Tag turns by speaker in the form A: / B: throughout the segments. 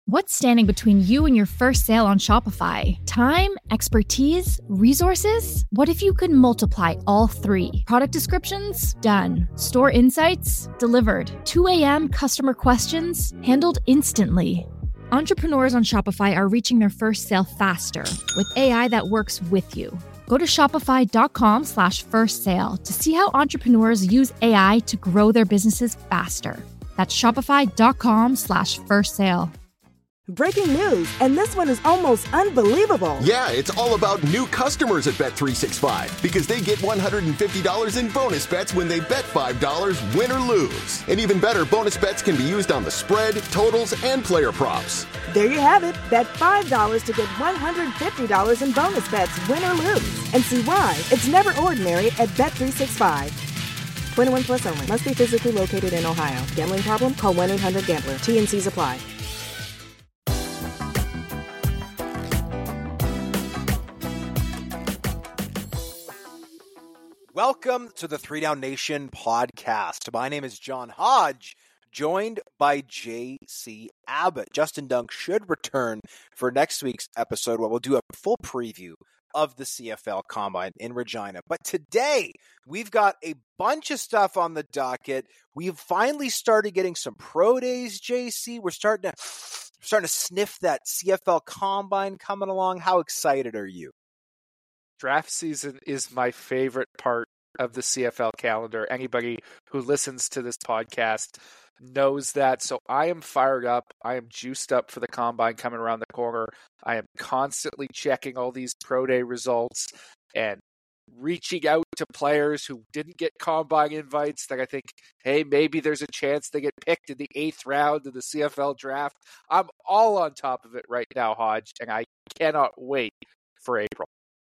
A: What's standing between you and your first sale on Shopify? Time, expertise, resources? What if you could multiply all three? Product descriptions? Done. Store insights? Delivered. 2 a.m. customer questions? Handled instantly. Entrepreneurs on Shopify are reaching their first sale faster with AI that works with you. Go to shopify.com/first sale to see how entrepreneurs use AI to grow their businesses faster. That's shopify.com/first sale.
B: Breaking news, and this one is almost unbelievable.
C: Yeah, it's all about new customers at Bet365 because they get $150 in bonus bets when they bet $5, win or lose. And even better, bonus bets can be used on the spread, totals, and player props.
B: There you have it. Bet $5 to get $150 in bonus bets, win or lose. And see why it's never ordinary at Bet365. 21 plus only. Must be physically located in Ohio. Gambling problem? Call 1-800-GAMBLER. T&Cs apply.
D: Welcome to the 3 Down Nation podcast. My name is John Hodge, joined by JC Abbott. Justin Dunk should return for next week's episode where we'll do a full preview of the CFL Combine in Regina. But today, we've got a bunch of stuff on the docket. We've finally started getting some pro days, JC. We're starting to sniff that CFL Combine coming along. How excited are you?
E: Draft season is my favorite part of the CFL calendar. Anybody who listens to this podcast knows that. So I am fired up. I am juiced up for the Combine coming around the corner. I am constantly checking all these pro day results and reaching out to players who didn't get Combine invites that I think, hey, maybe there's a chance they get picked in the 8th round of the CFL draft. I'm all on top of it right now, Hodge, and I cannot wait for April.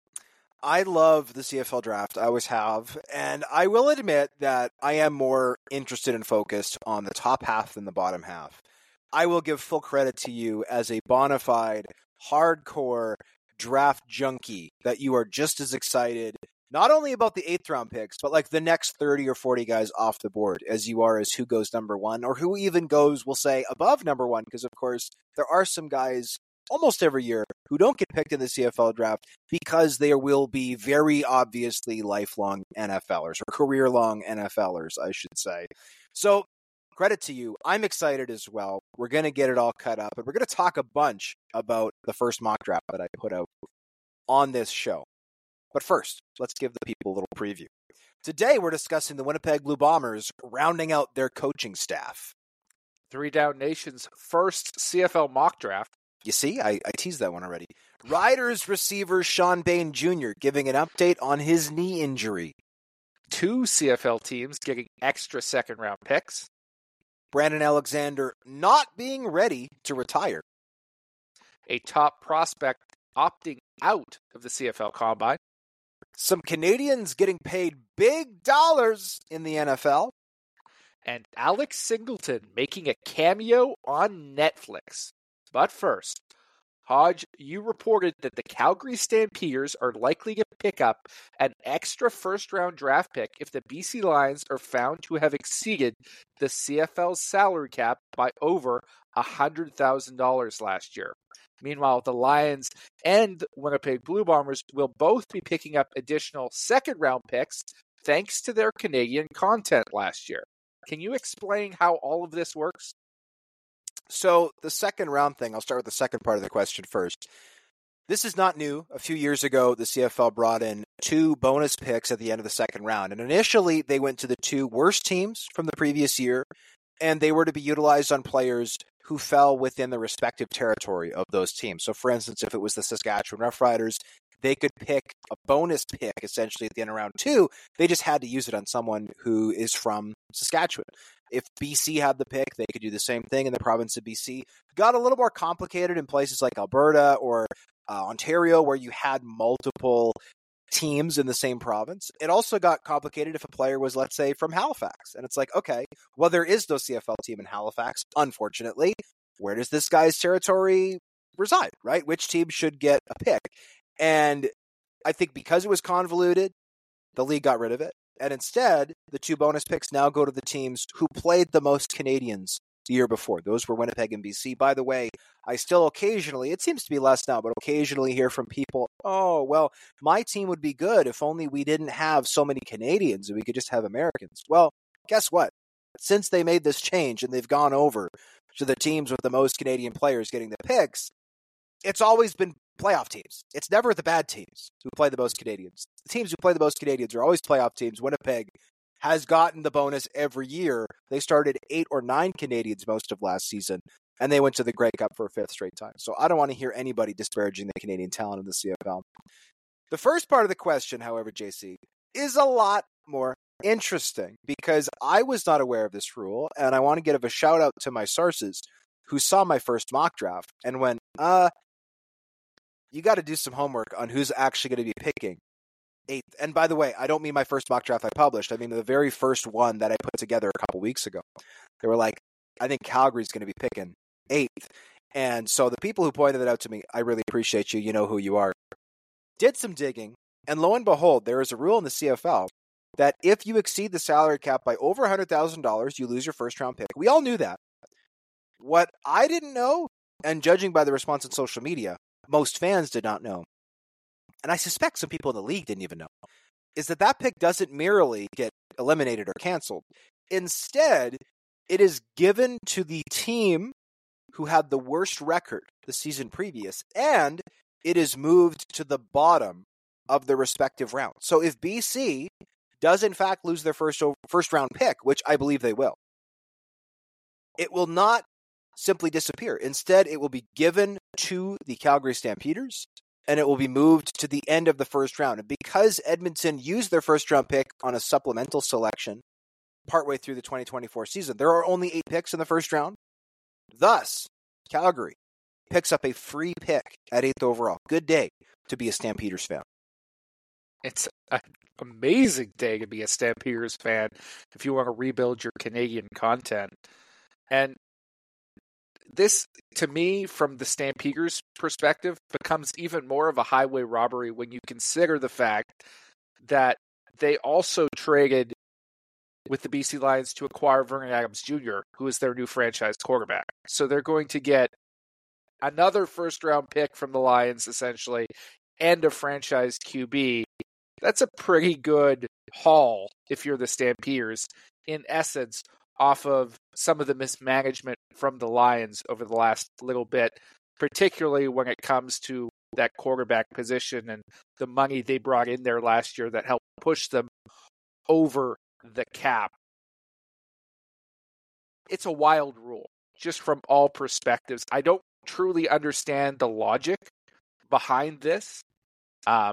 D: I love the CFL draft. I always have. And I will admit that I am more interested and focused on the top half than the bottom half. I will give full credit to you as a bona fide, hardcore draft junkie that you are just as excited, not only about the 8th round picks, but like the next 30 or 40 guys off the board as you are as who goes number one or who even goes, we'll say, above number one. Because, of course, there are some guys almost every year who don't get picked in the CFL draft because there will be very obviously lifelong NFLers or career-long NFLers, I should say. So credit to you. I'm excited as well. We're going to get it all cut up, and we're going to talk a bunch about the first mock draft that I put out on this show. But first, let's give the people a little preview. Today, we're discussing the Winnipeg Blue Bombers rounding out their coaching staff.
E: 3 Down Nation's first CFL mock draft.
D: You see, I teased that one already. Riders receiver Sean Bain Jr. giving an update on his knee injury.
E: 2 CFL teams getting extra second-round picks.
D: Brandon Alexander not being ready to retire.
E: A top prospect opting out of the CFL Combine.
D: Some Canadians getting paid big dollars in the NFL.
E: And Alex Singleton making a cameo on Netflix. But first, Hodge, you reported that the Calgary Stampeders are likely to pick up an extra first-round draft pick if the BC Lions are found to have exceeded the CFL's salary cap by over $100,000 last year. Meanwhile, the Lions and Winnipeg Blue Bombers will both be picking up additional second-round picks thanks to their Canadian content last year. Can you explain how all of this works?
D: So the second round thing, I'll start with the second part of the question first. This is not new. A few years ago, the CFL brought in 2 bonus picks at the end of the second round. And initially, they went to the 2 worst teams from the previous year, and they were to be utilized on players who fell within the respective territory of those teams. So, for instance, if it was the Saskatchewan Roughriders, they could pick a bonus pick essentially at the end of round 2. They just had to use it on someone who is from Saskatchewan. If BC had the pick, they could do the same thing in the province of BC. Got a little more complicated in places like Alberta or Ontario, where you had multiple teams in the same province. It also got complicated if a player was, let's say, from Halifax. And it's like, okay, well, there is no CFL team in Halifax, unfortunately. Where does this guy's territory reside, right? Which team should get a pick? And I think because it was convoluted, the league got rid of it. And instead, the 2 bonus picks now go to the teams who played the most Canadians the year before. Those were Winnipeg and BC. By the way, I still occasionally, it seems to be less now, but occasionally hear from people, oh, well, my team would be good if only we didn't have so many Canadians and we could just have Americans. Well, guess what? Since they made this change and they've gone over to the teams with the most Canadian players getting the picks, it's always been playoff teams. It's never the bad teams who play the most Canadians. The teams who play the most Canadians are always playoff teams. Winnipeg has gotten the bonus every year. They started 8 or 9 Canadians most of last season, and they went to the Grey Cup for a 5th straight time. So I don't want to hear anybody disparaging the Canadian talent in the CFL. The first part of the question, however, JC, is a lot more interesting because I was not aware of this rule, and I want to give a shout out to my sources who saw my first mock draft and went, you got to do some homework on who's actually going to be picking 8th. And by the way, I don't mean my first mock draft I published. I mean the very first one that I put together a couple weeks ago. They were like, I think Calgary's going to be picking 8th. And so the people who pointed it out to me, I really appreciate you. You know who you are. Did some digging. And lo and behold, there is a rule in the CFL that if you exceed the salary cap by over $100,000, you lose your first round pick. We all knew that. What I didn't know, and judging by the response on social media, most fans did not know, and I suspect some people in the league didn't even know, is that pick doesn't merely get eliminated or canceled. Instead, it is given to the team who had the worst record the season previous, and it is moved to the bottom of the respective round. So if BC does in fact lose their first round pick, which I believe they will, it will not simply disappear. Instead, it will be given to the Calgary Stampeders, and it will be moved to the end of the first round. And because Edmonton used their first round pick on a supplemental selection partway through the 2024 season, there are only 8 picks in the first round. Thus, Calgary picks up a free pick at 8th overall. Good day to be a Stampeders fan.
E: It's an amazing day to be a Stampeders fan if you want to rebuild your Canadian content. And this, to me, from the Stampeders' perspective, becomes even more of a highway robbery when you consider the fact that they also traded with the BC Lions to acquire Vernon Adams Jr., who is their new franchise quarterback. So they're going to get another first-round pick from the Lions, essentially, and a franchise QB. That's a pretty good haul if you're the Stampeders, in essence, off of some of the mismanagement from the Lions over the last little bit, particularly when it comes to that quarterback position and the money they brought in there last year that helped push them over the cap. It's a wild rule, just from all perspectives. I don't truly understand the logic behind this. I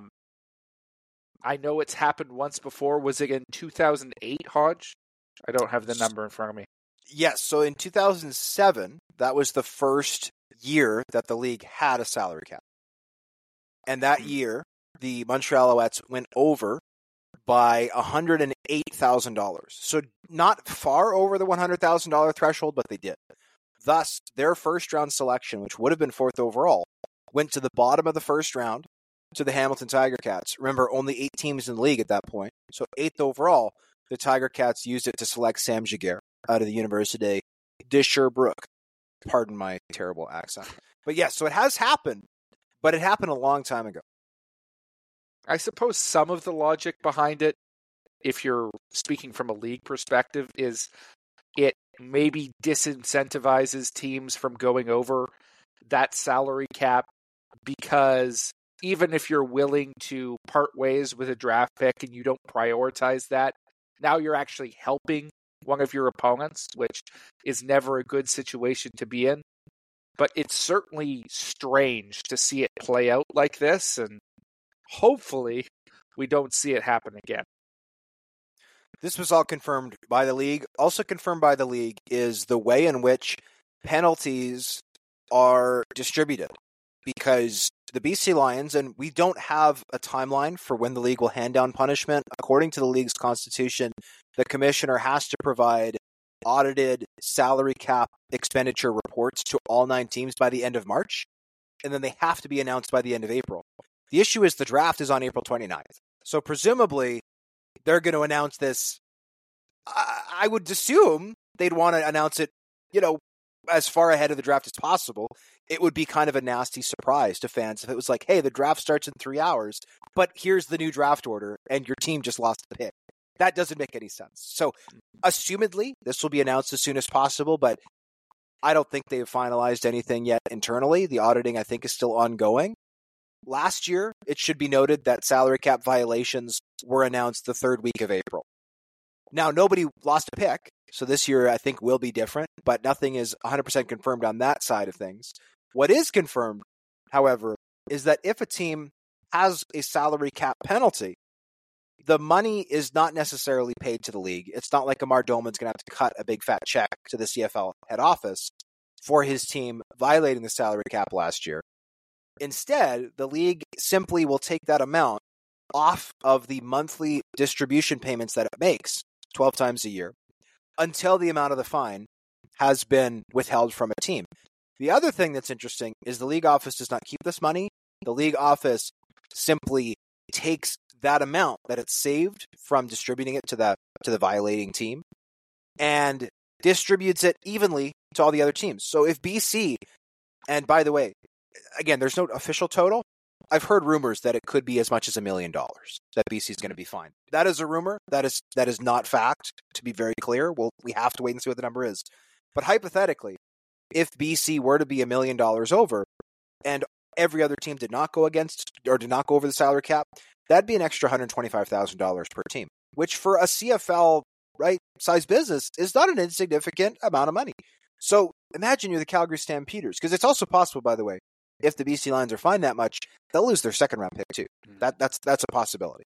E: know it's happened once before. Was it in 2008, Hodge? I don't have the number in front of me.
D: Yes, so in 2007, that was the first year that the league had a salary cap. And that year, the Montreal Alouettes went over by $108,000. So not far over the $100,000 threshold, but they did. Thus, their first-round selection, which would have been 4th overall, went to the bottom of the first round to the Hamilton Tiger Cats. Remember, only 8 teams in the league at that point. So 8th overall, the Tiger Cats used it to select Sam Giguère out of the Université de Sherbrooke. Pardon my terrible accent. But yes, so it has happened, but it happened a long time ago.
E: I suppose some of the logic behind it, if you're speaking from a league perspective, is it maybe disincentivizes teams from going over that salary cap, because even if you're willing to part ways with a draft pick and you don't prioritize that, now you're actually helping one of your opponents, which is never a good situation to be in. But it's certainly strange to see it play out like this, and hopefully we don't see it happen again.
D: This was all confirmed by the league. Also confirmed by the league is the way in which penalties are distributed. Because the BC Lions, and we don't have a timeline for when the league will hand down punishment. According to the league's constitution, the commissioner has to provide audited salary cap expenditure reports to all 9 teams by the end of March, and then they have to be announced by the end of April. The issue is the draft is on April 29th. So presumably, they're going to announce this. I would assume they'd want to announce it, as far ahead of the draft as possible, it would be kind of a nasty surprise to fans if it was like, hey, the draft starts in 3 hours, but here's the new draft order, and your team just lost the pick. That doesn't make any sense. So, assumedly, this will be announced as soon as possible, but I don't think they've finalized anything yet internally. The auditing, I think, is still ongoing. Last year, it should be noted that salary cap violations were announced the third week of April. Now, nobody lost a pick, so this year I think will be different, but nothing is 100% confirmed on that side of things. What is confirmed, however, is that if a team has a salary cap penalty, the money is not necessarily paid to the league. It's not like Amar Doman's going to have to cut a big fat check to the CFL head office for his team violating the salary cap last year. Instead, the league simply will take that amount off of the monthly distribution payments that it makes 12 times a year until the amount of the fine has been withheld from a team. The other thing that's interesting is the league office does not keep this money. The league office simply takes that amount that it's saved from distributing it to the violating team and distributes it evenly to all the other teams. So if BC, and by the way, again, there's no official total. I've heard rumors that it could be as much as $1 million that BC is going to be fined. That is a rumor. That is not fact, to be very clear. We have to wait and see what the number is. But hypothetically, if BC were to be $1 million over and every other team did not go against or did not go over the salary cap, that'd be an extra $125,000 per team, which for a CFL size business is not an insignificant amount of money. So imagine you're the Calgary Stampeders, because it's also possible, by the way, if the BC Lions are fined that much, they'll lose their second round pick too. That's a possibility.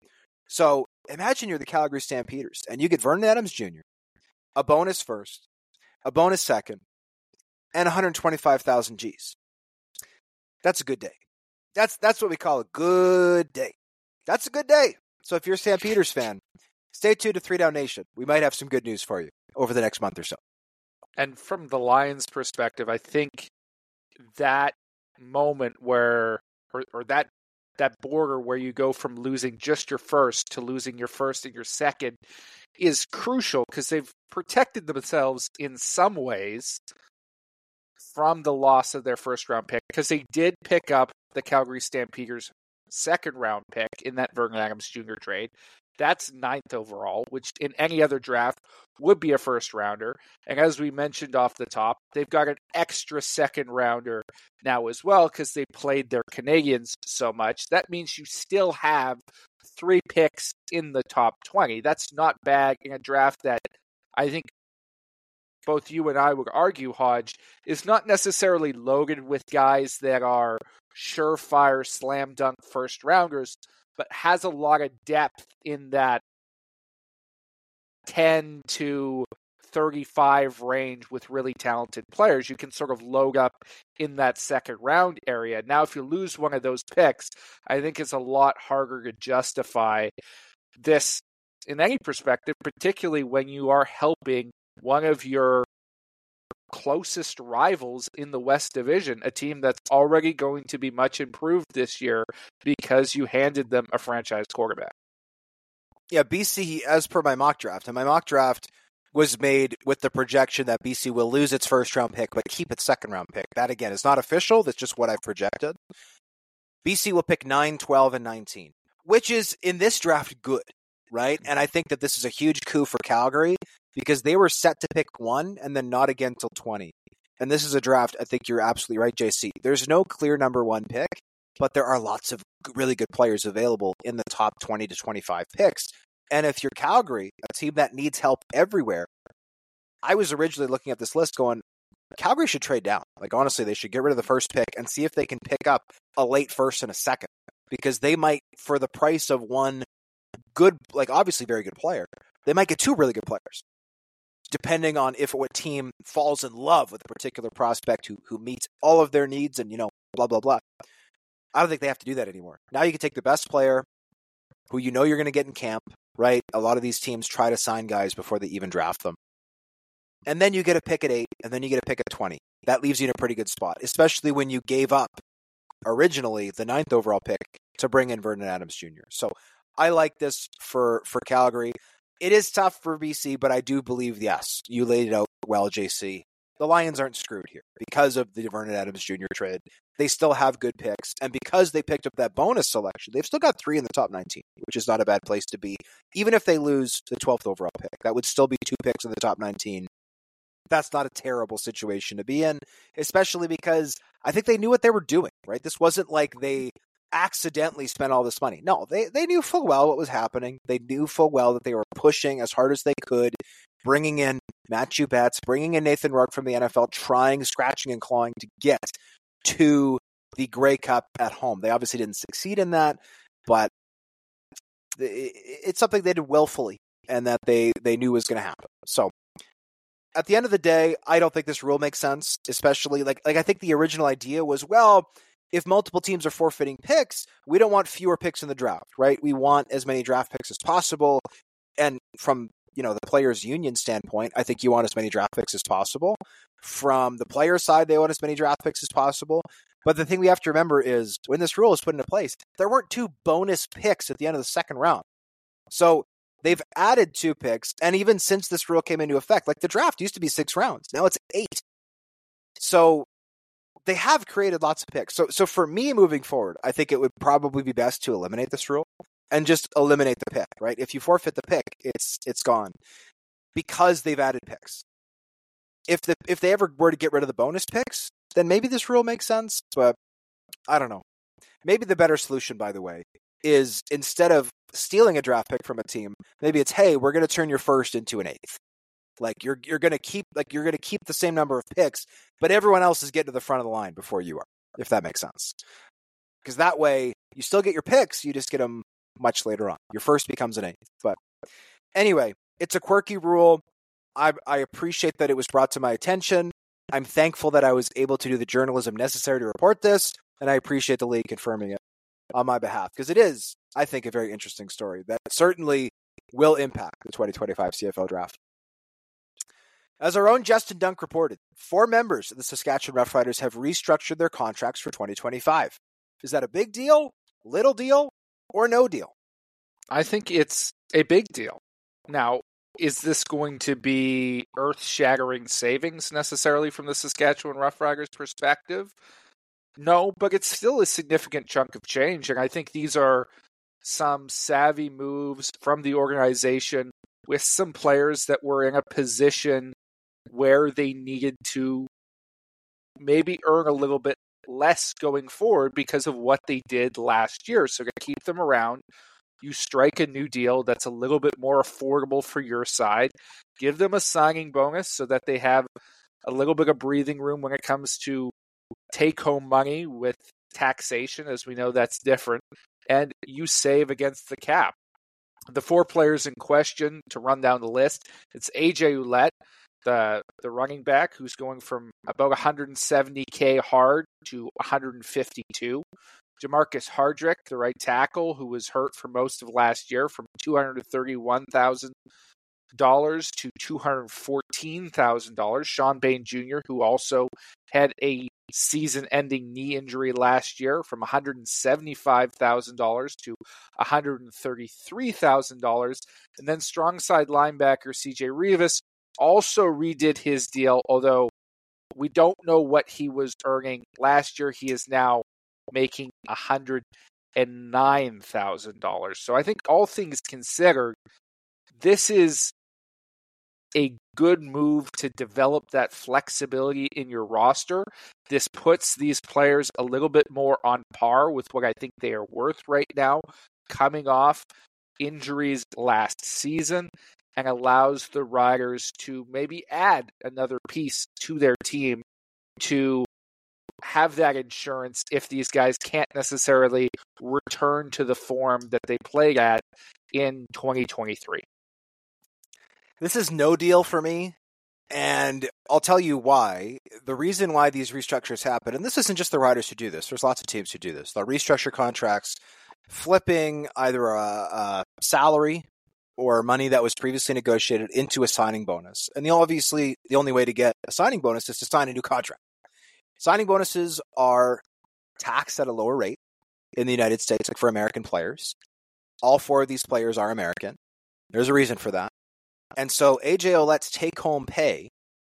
D: So imagine you're the Calgary Stampeders and you get Vernon Adams Jr., a bonus first, a bonus second, and 125,000 Gs. That's a good day. That's what we call a good day. That's a good day. So if you're a Stampeders fan, stay tuned to 3 Down Nation. We might have some good news for you over the next month or so.
E: And from the Lions' perspective, I think that moment where, or that border where you go from losing just your first to losing your first and your second is crucial, because they've protected themselves in some ways from the loss of their first round pick, because they did pick up the Calgary Stampeders' second round pick in that Vernon Adams Jr. trade. That's 9th overall, which in any other draft would be a first rounder. And as we mentioned off the top, they've got an extra second rounder now as well, because they played their Canadians so much. That means you still have 3 picks in the top 20. That's not bad in a draft that I think both you and I would argue, Hodge, is not necessarily loaded with guys that are surefire slam dunk first rounders, but has a lot of depth in that 10 to 35 range with really talented players. You can sort of load up in that second round area. Now, if you lose one of those picks, I think it's a lot harder to justify this in any perspective, particularly when you are helping one of your closest rivals in the West Division, a team that's already going to be much improved this year because you handed them a franchise quarterback.
D: Yeah, BC, as per my mock draft, and my mock draft was made with the projection that BC will lose its first round pick, but keep its second round pick. That, again, is not official. That's just what I've projected. BC will pick 9, 12, and 19, which is, in this draft, good, right? And I think that this is a huge coup for Calgary, because they were set to pick 1 and then not again till 20. And this is a draft, I think you're absolutely right, JC. There's no clear number 1 pick, but there are lots of really good players available in the top 20 to 25 picks. And if you're Calgary, a team that needs help everywhere, I was originally looking at this list going, Calgary should trade down. Like, honestly, they should get rid of the first pick and see if they can pick up a late first and a second, because they might, for the price of one good, like obviously very good player, they might get 2 really good players, depending on if what team falls in love with a particular prospect who meets all of their needs and, blah, blah, blah. I don't think they have to do that anymore. Now you can take the best player who you know you're going to get in camp, right? A lot of these teams try to sign guys before they even draft them. And then you get a pick at 8, and then you get a pick at 20. That leaves you in a pretty good spot, especially when you gave up originally the 9th overall pick to bring in Vernon Adams Jr. So I like this for Calgary. It is tough for BC, but I do believe, yes, you laid it out well, JC. the Lions aren't screwed here because of the Vernon Adams Jr. trade. They still have good picks, and because they picked up that bonus selection, they've still got 3 in the top 19, which is not a bad place to be. Even if they lose the 12th overall pick, that would still be 2 picks in the top 19. That's not a terrible situation to be in, especially because I think they knew what they were doing, right? This wasn't like they accidentally spent all this money. No, they knew full well what was happening. They knew full well that they were pushing as hard as they could, bringing in Matthew Betts, bringing in Nathan Rourke from the NFL, scratching and clawing to get to the Grey Cup at home. They obviously didn't succeed in that, but it's something they did willfully and that they knew was going to happen. So at the end of the day, I don't think this rule makes sense, especially like I think the original idea was, well, if multiple teams are forfeiting picks, we don't want fewer picks in the draft, right? We want as many draft picks as possible. And from, the players' union standpoint, I think you want as many draft picks as possible. From the player side, they want as many draft picks as possible. But the thing we have to remember is when this rule is put into place, there weren't 2 bonus picks at the end of the second round. So they've added 2 picks. And even since this rule came into effect, like the draft used to be 6 rounds. Now it's 8. So they have created lots of picks. So for me moving forward, I think it would probably be best to eliminate this rule and just eliminate the pick, right? If you forfeit the pick, it's gone because they've added picks. If they ever were to get rid of the bonus picks, then maybe this rule makes sense, but I don't know. Maybe the better solution, by the way, is instead of stealing a draft pick from a team, maybe it's, hey, we're going to turn your first into an 8th. Like you're going to keep the same number of picks, but everyone else is getting to the front of the line before you are, if that makes sense. Because that way you still get your picks, you just get them much later on. Your first becomes an 8th. But anyway, it's a quirky rule. I appreciate that it was brought to my attention. I'm thankful that I was able to do the journalism necessary to report this, and I appreciate the league confirming it on my behalf, because it is, I think, a very interesting story that certainly will impact the 2025 CFL draft. As our own Justin Dunk reported, 4 members of the Saskatchewan Roughriders have restructured their contracts for 2025. Is that a big deal, little deal, or no deal?
E: I think it's a big deal. Now, is this going to be earth-shattering savings necessarily from the Saskatchewan Roughriders perspective? No, but it's still a significant chunk of change, and I think these are some savvy moves from the organization with some players that were in a position where they needed to maybe earn a little bit less going forward because of what they did last year. So to keep them around, you strike a new deal that's a little bit more affordable for your side. Give them a signing bonus so that they have a little bit of breathing room when it comes to take-home money with taxation, as we know that's different, and you save against the cap. The 4 players in question, to run down the list, it's AJ Ouellette, the running back, who's going from about $170K hard to $152. Jamarcus Hardrick, the right tackle, who was hurt for most of last year, from $231,000 to $214,000. Sean Bain Jr., who also had a season-ending knee injury last year, from $175,000 to $133,000. And then strong side linebacker CJ Rivas also redid his deal, although we don't know what he was earning last year. He is now making $109,000. So I think all things considered, this is a good move to develop that flexibility in your roster. This puts these players a little bit more on par with what I think they are worth right now, coming off injuries last season, and allows the Riders to maybe add another piece to their team to have that insurance if these guys can't necessarily return to the form that they played at in 2023.
D: This is no deal for me, and I'll tell you why. The reason why these restructures happen, and this isn't just the Riders who do this, there's lots of teams who do this. They'll restructure contracts, flipping either a salary or money that was previously negotiated into a signing bonus. And obviously, the only way to get a signing bonus is to sign a new contract. Signing bonuses are taxed at a lower rate in the United States, like for American players. All 4 of these players are American. There's a reason for that. And so AJ Ouellette's take-home pay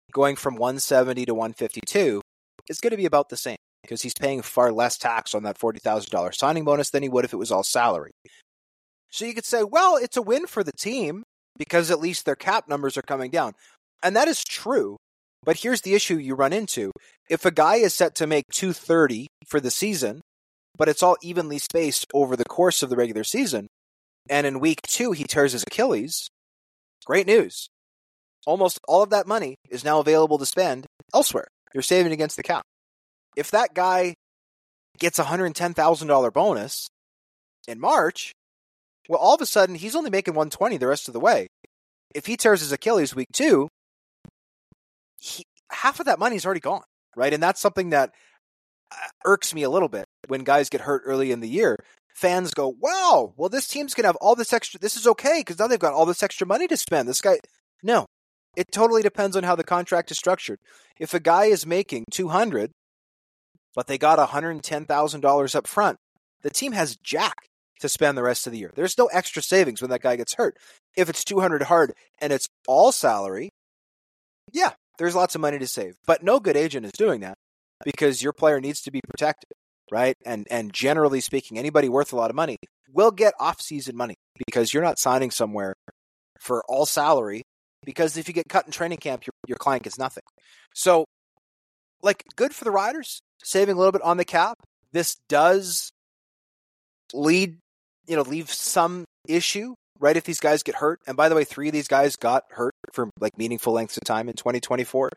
D: going from 170 to 152 is going to be about the same because he's paying far less tax on that $40,000 signing bonus than he would if it was all salary. So you could say, well, it's a win for the team because at least their cap numbers are coming down. And that is true. But here's the issue you run into. If a guy is set to make $230 for the season, but it's all evenly spaced over the course of the regular season, and in week 2 he tears his Achilles, great news. Almost all of that money is now available to spend elsewhere. You're saving against the cap. If that guy gets a $110,000 bonus in March, well, all of a sudden he's only making $120 the rest of the way. If he tears his Achilles week 2, half of that money is already gone, right? And that's something that irks me a little bit when guys get hurt early in the year. Fans go, wow, well, this team's going to have all this extra. This is okay because now they've got all this extra money to spend. This guy, no, it totally depends on how the contract is structured. If a guy is making $200, but they got $110,000 up front, the team has jack to spend the rest of the year. There's no extra savings when that guy gets hurt. If it's $200 hard and it's all salary, yeah, there's lots of money to save. But no good agent is doing that because your player needs to be protected, right? And generally speaking, anybody worth a lot of money will get off-season money because you're not signing somewhere for all salary, because if you get cut in training camp, your client gets nothing. So, like, good for the Riders, saving a little bit on the cap. This does leave some issue, right, if these guys get hurt. And by the way, 3 of these guys got hurt for like meaningful lengths of time in 2024.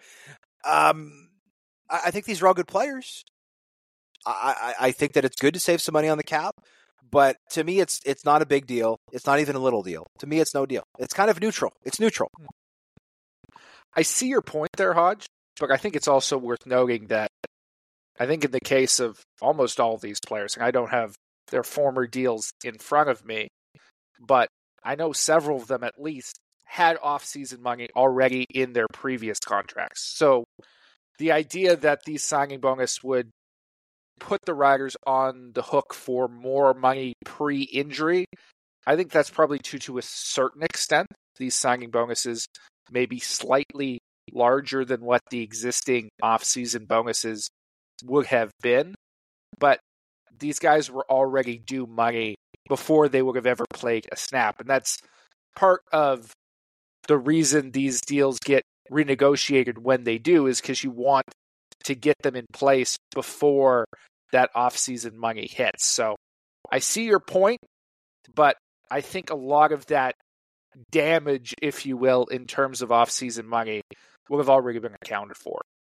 D: I think these are all good players. I think that it's good to save some money on the cap, but to me, it's not a big deal. It's not even a little deal. To me, it's no deal. It's kind of neutral. It's neutral.
E: I see your point there, Hodge, but I think it's also worth noting that I think in the case of almost all of these players, and I don't have their former deals in front of me, but I know several of them at least had off-season money already in their previous contracts. So the idea that these signing bonus would put the Riders on the hook for more money pre-injury, I think that's probably to a certain extent. These signing bonuses may be slightly larger than what the existing off-season bonuses would have been, but these guys were already due money before they would have ever played a snap. And that's part of the reason these deals get renegotiated when they do, is because you want to get them in place before that off-season money hits. So I see your point, but I think a lot of that damage, if you will, in terms of off-season money will have already been accounted for.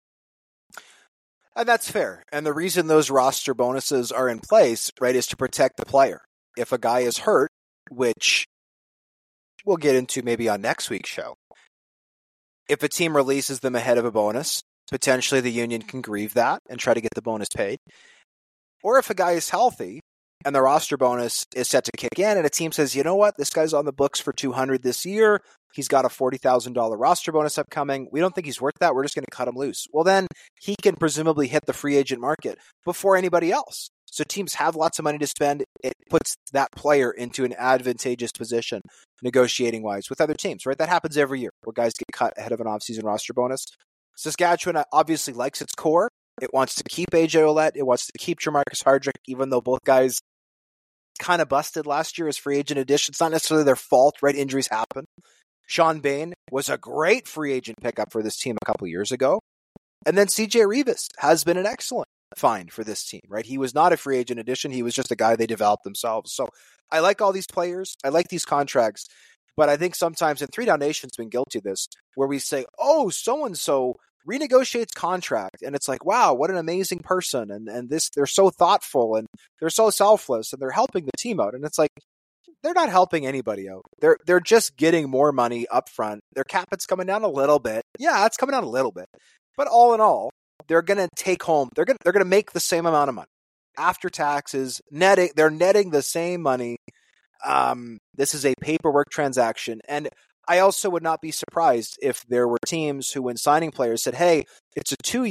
D: And that's fair. And the reason those roster bonuses are in place, right, is to protect the player. If a guy is hurt, which we'll get into maybe on next week's show, if a team releases them ahead of a bonus, potentially the union can grieve that and try to get the bonus paid. Or if a guy is healthy and the roster bonus is set to kick in and a team says, you know what, this guy's on the books for $200 this year, he's got a $40,000 roster bonus upcoming, we don't think he's worth that, we're just going to cut him loose. Well, then he can presumably hit the free agent market before anybody else. So teams have lots of money to spend. It puts that player into an advantageous position negotiating-wise with other teams, right? That happens every year where guys get cut ahead of an offseason roster bonus. Saskatchewan obviously likes its core. It wants to keep AJ Ouellette. It wants to keep Jermarcus Hardrick, even though both guys kind of busted last year as free agent additions. Not necessarily their fault, right? Injuries happen. Sean Bain was a great free agent pickup for this team a couple years ago. And then CJ Rivas has been an excellent find for this team, right? He was not a free agent addition. He was just a guy they developed themselves. So I like all these players. I like these contracts. But I think sometimes, and 3 Down Nation's been guilty of this, where we say, oh, so-and-so renegotiates contract. And it's like, wow, what an amazing person. And this, they're so thoughtful and they're so selfless and they're helping the team out. And it's like, they're not helping anybody out. They're just getting more money up front. Their cap hit's coming down a little bit. Yeah, it's coming down a little bit. But all in all, they're going to take home, they're going to make the same amount of money. After taxes, they're netting the same money. This is a paperwork transaction. And I also would not be surprised if there were teams who, when signing players, said, hey, it's a 2-year,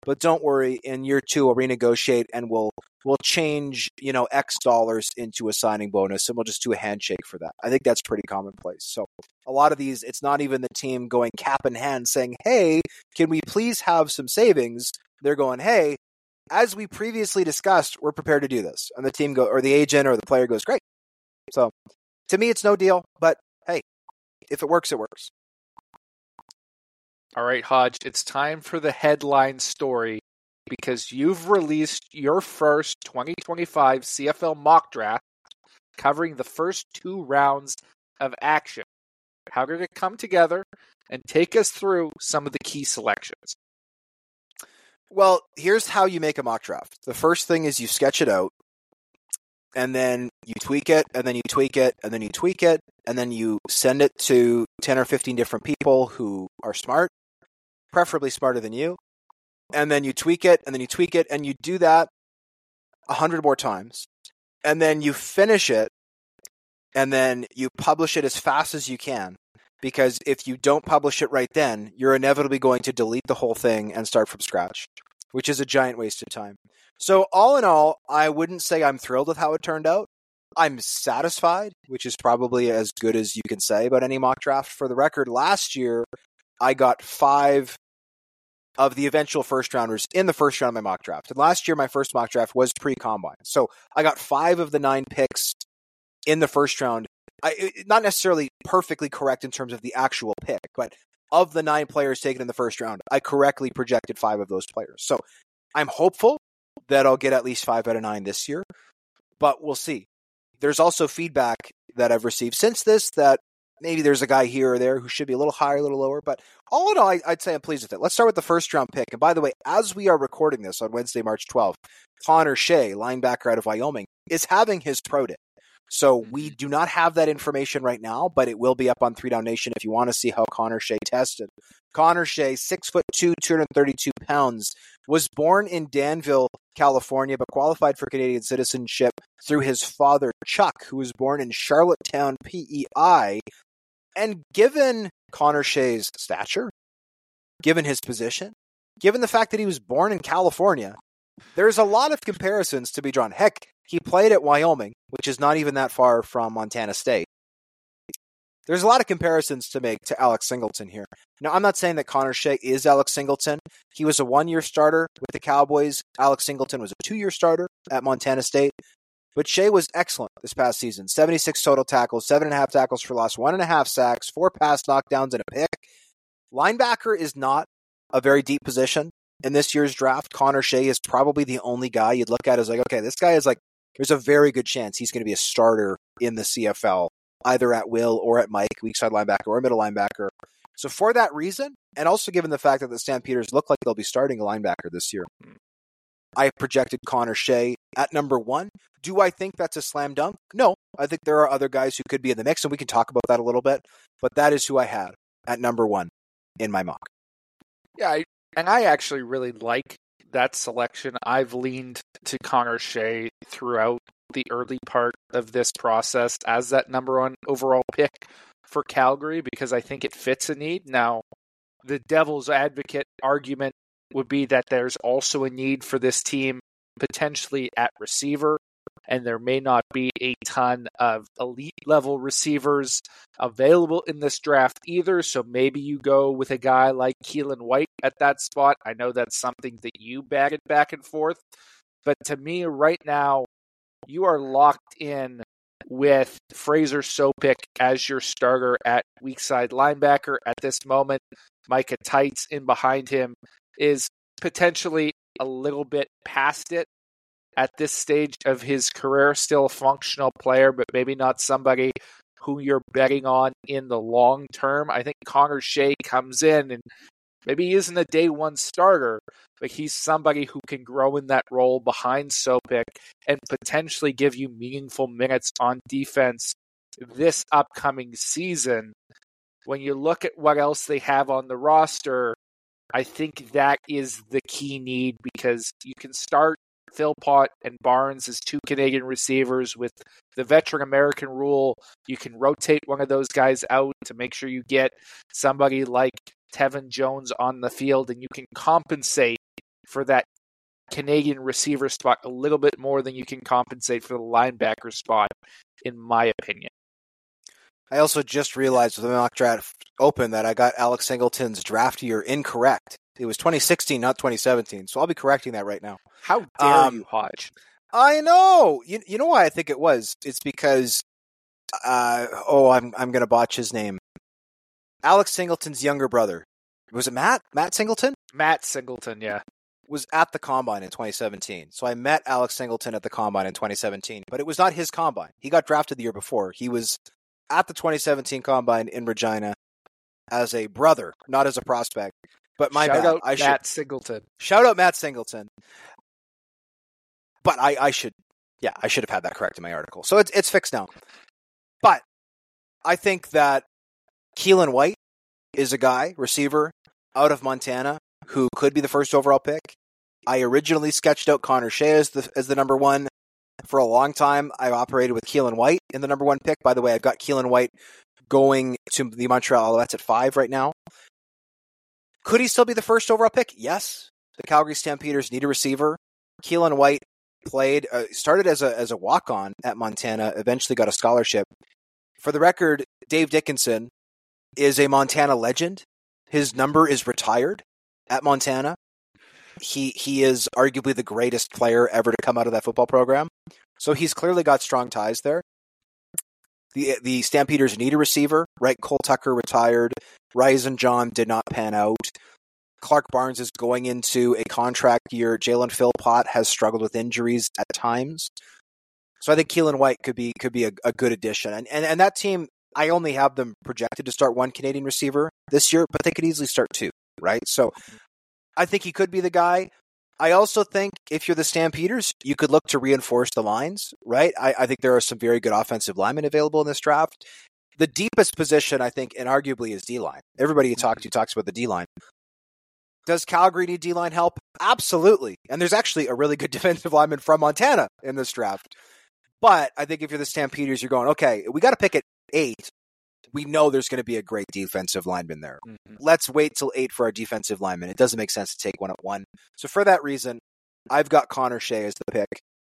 D: but don't worry, in year 2 we'll renegotiate and we'll change, X dollars into a signing bonus, and we'll just do a handshake for that. I think that's pretty commonplace. So a lot of these, it's not even the team going cap in hand saying, hey, can we please have some savings? They're going, hey, as we previously discussed, we're prepared to do this. And the team or the agent or the player goes, great. So to me, it's no deal, but hey, if it works, it works.
E: All right, Hodge, it's time for the headline story, because you've released your first 2025 CFL mock draft covering the first 2 rounds of action. How did it come together? And take us through some of the key selections.
D: Well, here's how you make a mock draft. The first thing is you sketch it out, and then you tweak it, and then you tweak it, and then you tweak it, and then you send it to 10 or 15 different people who are smart, preferably smarter than you, and then you tweak it, and then you tweak it, and you do that 100 more times, and then you finish it, and then you publish it as fast as you can, because if you don't publish it right then, you're inevitably going to delete the whole thing and start from scratch, which is a giant waste of time. So all in all, I wouldn't say I'm thrilled with how it turned out. I'm satisfied, which is probably as good as you can say about any mock draft. For the record, last year, I got 5 of the eventual first rounders in the first round of my mock draft. And last year, my first mock draft was pre-combine. So I got 5 of the 9 picks in the first round. Not necessarily perfectly correct in terms of the actual pick, but of the 9 players taken in the first round, I correctly projected 5 of those players. So I'm hopeful that I'll get at least 5 out of 9 this year, but we'll see. There's also feedback that I've received since this that maybe there's a guy here or there who should be a little higher, a little lower, but all in all, I'd say I'm pleased with it. Let's start with the first round pick. And by the way, as we are recording this on Wednesday, March 12th, Connor Shea, linebacker out of Wyoming, is having his pro day. So we do not have that information right now, but it will be up on 3Down Nation if you want to see how Connor Shea tested. Connor Shea, 6'2", 232 pounds, was born in Danville, California, but qualified for Canadian citizenship through his father, Chuck, who was born in Charlottetown, PEI. And given Connor Shea's stature, given his position, given the fact that he was born in California, there's a lot of comparisons to be drawn. Heck, he played at Wyoming, which is not even that far from Montana State. There's a lot of comparisons to make to Alex Singleton here. Now, I'm not saying that Connor Shea is Alex Singleton. He was a 1-year starter with the Cowboys. Alex Singleton was a 2-year starter at Montana State. But Shea was excellent this past season. 76 total tackles, 7.5 tackles for loss, 1.5 sacks, 4 pass knockdowns, and a pick. Linebacker is not a very deep position in this year's draft. Connor Shea is probably the only guy you'd look at as like, okay, this guy is like, there's a very good chance he's going to be a starter in the CFL, either at will or at Mike, weak side linebacker or middle linebacker. So for that reason, and also given the fact that the Stampeders look like they'll be starting a linebacker this year, I projected Connor Shea at number 1. Do I think that's a slam dunk? No. I think there are other guys who could be in the mix, and we can talk about that a little bit. But that is who I had at number 1 in my mock.
E: Yeah, I actually really like that selection. I've leaned to Connor Shea throughout the early part of this process as that number 1 overall pick for Calgary because I think it fits a need. Now, the devil's advocate argument would be that there's also a need for this team potentially at receiver, and there may not be a ton of elite level receivers available in this draft either. So maybe you go with a guy like Keelan White at that spot. I know that's something that you batted back and forth, but to me right now, you are locked in with Fraser Sopik as your starter at weak side linebacker at this moment. Micah Tights in behind him is potentially a little bit past it at this stage of his career, still a functional player, but maybe not somebody who you're betting on in the long term. I think Connor Shea comes in and maybe he isn't a day 1 starter, but he's somebody who can grow in that role behind Sopik and potentially give you meaningful minutes on defense this upcoming season. When you look at what else they have on the roster, I think that is the key need because you can start Philpott and Barnes as 2 Canadian receivers with the veteran American rule. You can rotate one of those guys out to make sure you get somebody like Tevin Jones on the field, and you can compensate for that Canadian receiver spot a little bit more than you can compensate for the linebacker spot, in my opinion.
D: I also just realized with the mock draft open that I got Alex Singleton's draft year incorrect. It was 2016, not 2017. So I'll be correcting that right now.
E: How dare you, Hodge?
D: I know. You know why I think it was? It's because, I'm going to botch his name. Alex Singleton's younger brother. Was it Matt? Matt Singleton?
E: Matt Singleton, yeah.
D: Was at the Combine in 2017. So I met Alex Singleton at the Combine in 2017. But it was not his Combine. He got drafted the year before. He was at the 2017 Combine in Regina as a brother, not as a prospect. But my
E: Shout
D: bad.
E: out Matt Singleton.
D: Shout out Matt Singleton. But I should have had that correct in my article. So it's fixed now. But I think that Keelan White is a guy, receiver, out of Montana, who could be the first overall pick. I originally sketched out Connor Shea as the number one. For a long time, I operated with Keelan White in the number one pick. By the way, I've got Keelan White going to the Montreal Alouettes at 5 right now. Could he still be the first overall pick? Yes. The Calgary Stampeders need a receiver. Keelan White started as a walk-on at Montana, eventually got a scholarship. For the record, Dave Dickinson is a Montana legend. His number is retired at Montana. He is arguably the greatest player ever to come out of that football program. So he's clearly got strong ties there. The Stampeders need a receiver, right? Cole Tucker retired. Ryzen John did not pan out. Clark Barnes is going into a contract year. Jalen Philpott has struggled with injuries at times. So I think Keelan White could be a good addition. And that team, I only have them projected to start one Canadian receiver this year, but they could easily start two, right? So I think he could be the guy. I also think if you're the Stampeders, you could look to reinforce the lines, right? I think there are some very good offensive linemen available in this draft. The deepest position, I think, and arguably is D-line. Everybody you talk to talks about the D-line. Does Calgary need D-line help? Absolutely. And there's actually a really good defensive lineman from Montana in this draft. But I think if you're the Stampeders, you're going, okay, we got to pick at 8. We know there's going to be a great defensive lineman there. Mm-hmm. Let's wait till 8 for our defensive lineman. It doesn't make sense to take one at 1. So for that reason, I've got Connor Shea as the pick.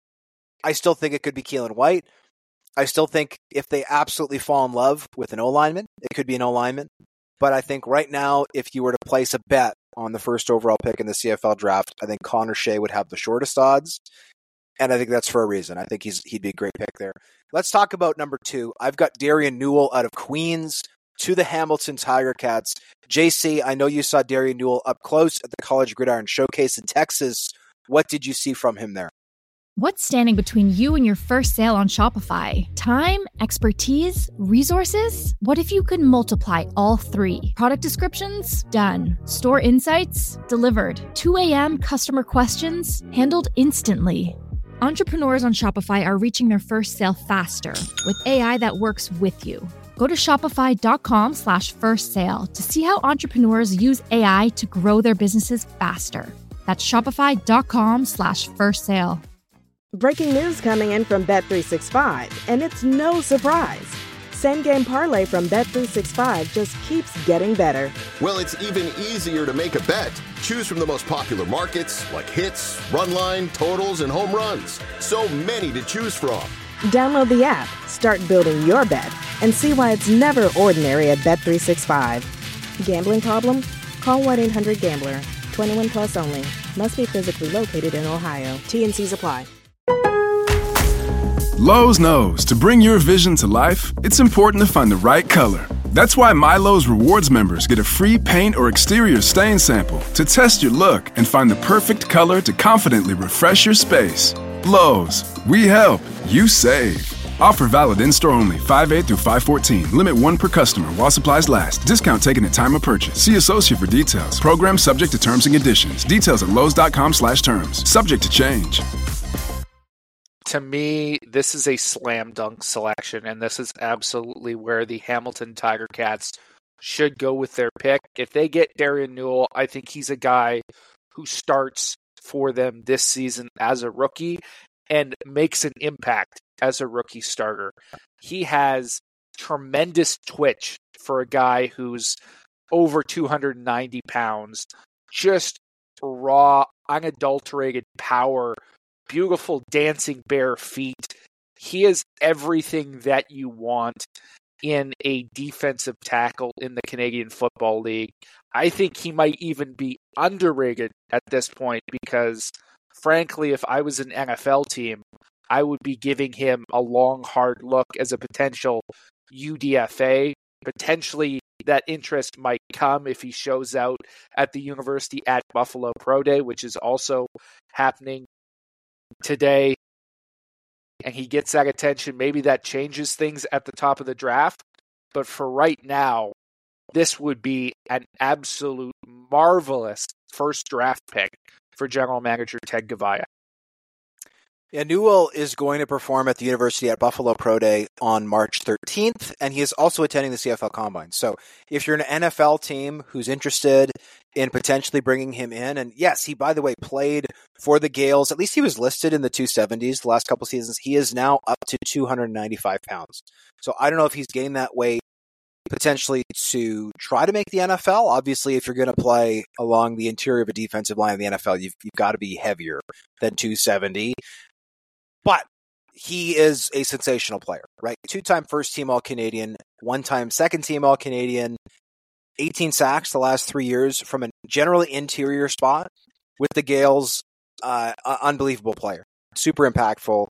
D: I still think it could be Keelan White. I still think if they absolutely fall in love with an O-lineman, it could be an O-lineman. But I think right now, if you were to place a bet on the first overall pick in the CFL draft, I think Connor Shea would have the shortest odds. And I think that's for a reason. I think he'd be a great pick there. Let's talk about number 2. I've got Darian Newell out of Queens to the Hamilton Tiger Cats. JC, I know you saw Darian Newell up close at the College Gridiron Showcase in Texas. What did you see from him there?
A: What's standing between you and your first sale on Shopify? Time, expertise, resources? What if you could multiply all 3? Product descriptions? Done. Store insights? Delivered. 2 a.m. customer questions? Handled instantly. Entrepreneurs on Shopify are reaching their first sale faster with AI that works with you. Go to shopify.com/first sale to see how entrepreneurs use AI to grow their businesses faster. That's shopify.com/first sale.
B: Breaking news coming in from Bet365, and it's no surprise. Same Game Parlay from Bet365 just keeps getting better.
C: Well, it's even easier to make a bet. Choose from the most popular markets like hits, run line, totals, and home runs. So many to choose from.
B: Download the app, start building your bet, and see why it's never ordinary at Bet365. Gambling problem? Call 1-800-GAMBLER. 21 plus only. Must be physically located in Ohio. T&Cs apply.
F: Lowe's knows to bring your vision to life, it's important to find the right color. That's why MyLowe's Rewards members get a free paint or exterior stain sample to test your look and find the perfect color to confidently refresh your space. Lowe's, we help, you save. Offer valid in-store only 5/8 through 5/14. Limit 1 per customer while supplies last. Discount taken at time of purchase. See associate for details. Program subject to terms and conditions. Details at lowes.com/terms. Subject to change.
E: To me, this is a slam dunk selection, and this is absolutely where the Hamilton Tiger Cats should go with their pick. If they get Darian Newell, I think he's a guy who starts for them this season as a rookie and makes an impact as a rookie starter. He has tremendous twitch for a guy who's over 290 pounds, just raw unadulterated power, beautiful dancing bare feet. He is everything that you want in a defensive tackle in the Canadian Football League. I think he might even be underrated at this point because, frankly, if I was an NFL team, I would be giving him a long, hard look as a potential UDFA. Potentially, that interest might come if he shows out at the University at Buffalo Pro Day, which is also happening today, and he gets that attention. Maybe that changes things at the top of the draft. But for right now, this would be an absolute marvelous first draft pick for general manager Ted Gavaya.
D: Yeah, Newell is going to perform at the University at Buffalo Pro Day on March 13th, and he is also attending the CFL Combine. So if you're an NFL team who's interested in potentially bringing him in, and yes, he, by the way, played for the Gales. At least he was listed in the 270s the last couple seasons. He is now up to 295 pounds. So I don't know if he's gained that weight potentially to try to make the NFL. Obviously, if you're going to play along the interior of a defensive line in the NFL, you've got to be heavier than 270. But he is a sensational player, right? 2-time first-team All-Canadian, 1-time second-team All-Canadian, 18 sacks the last 3 years from a generally interior spot with the Gales. Unbelievable player. Super impactful.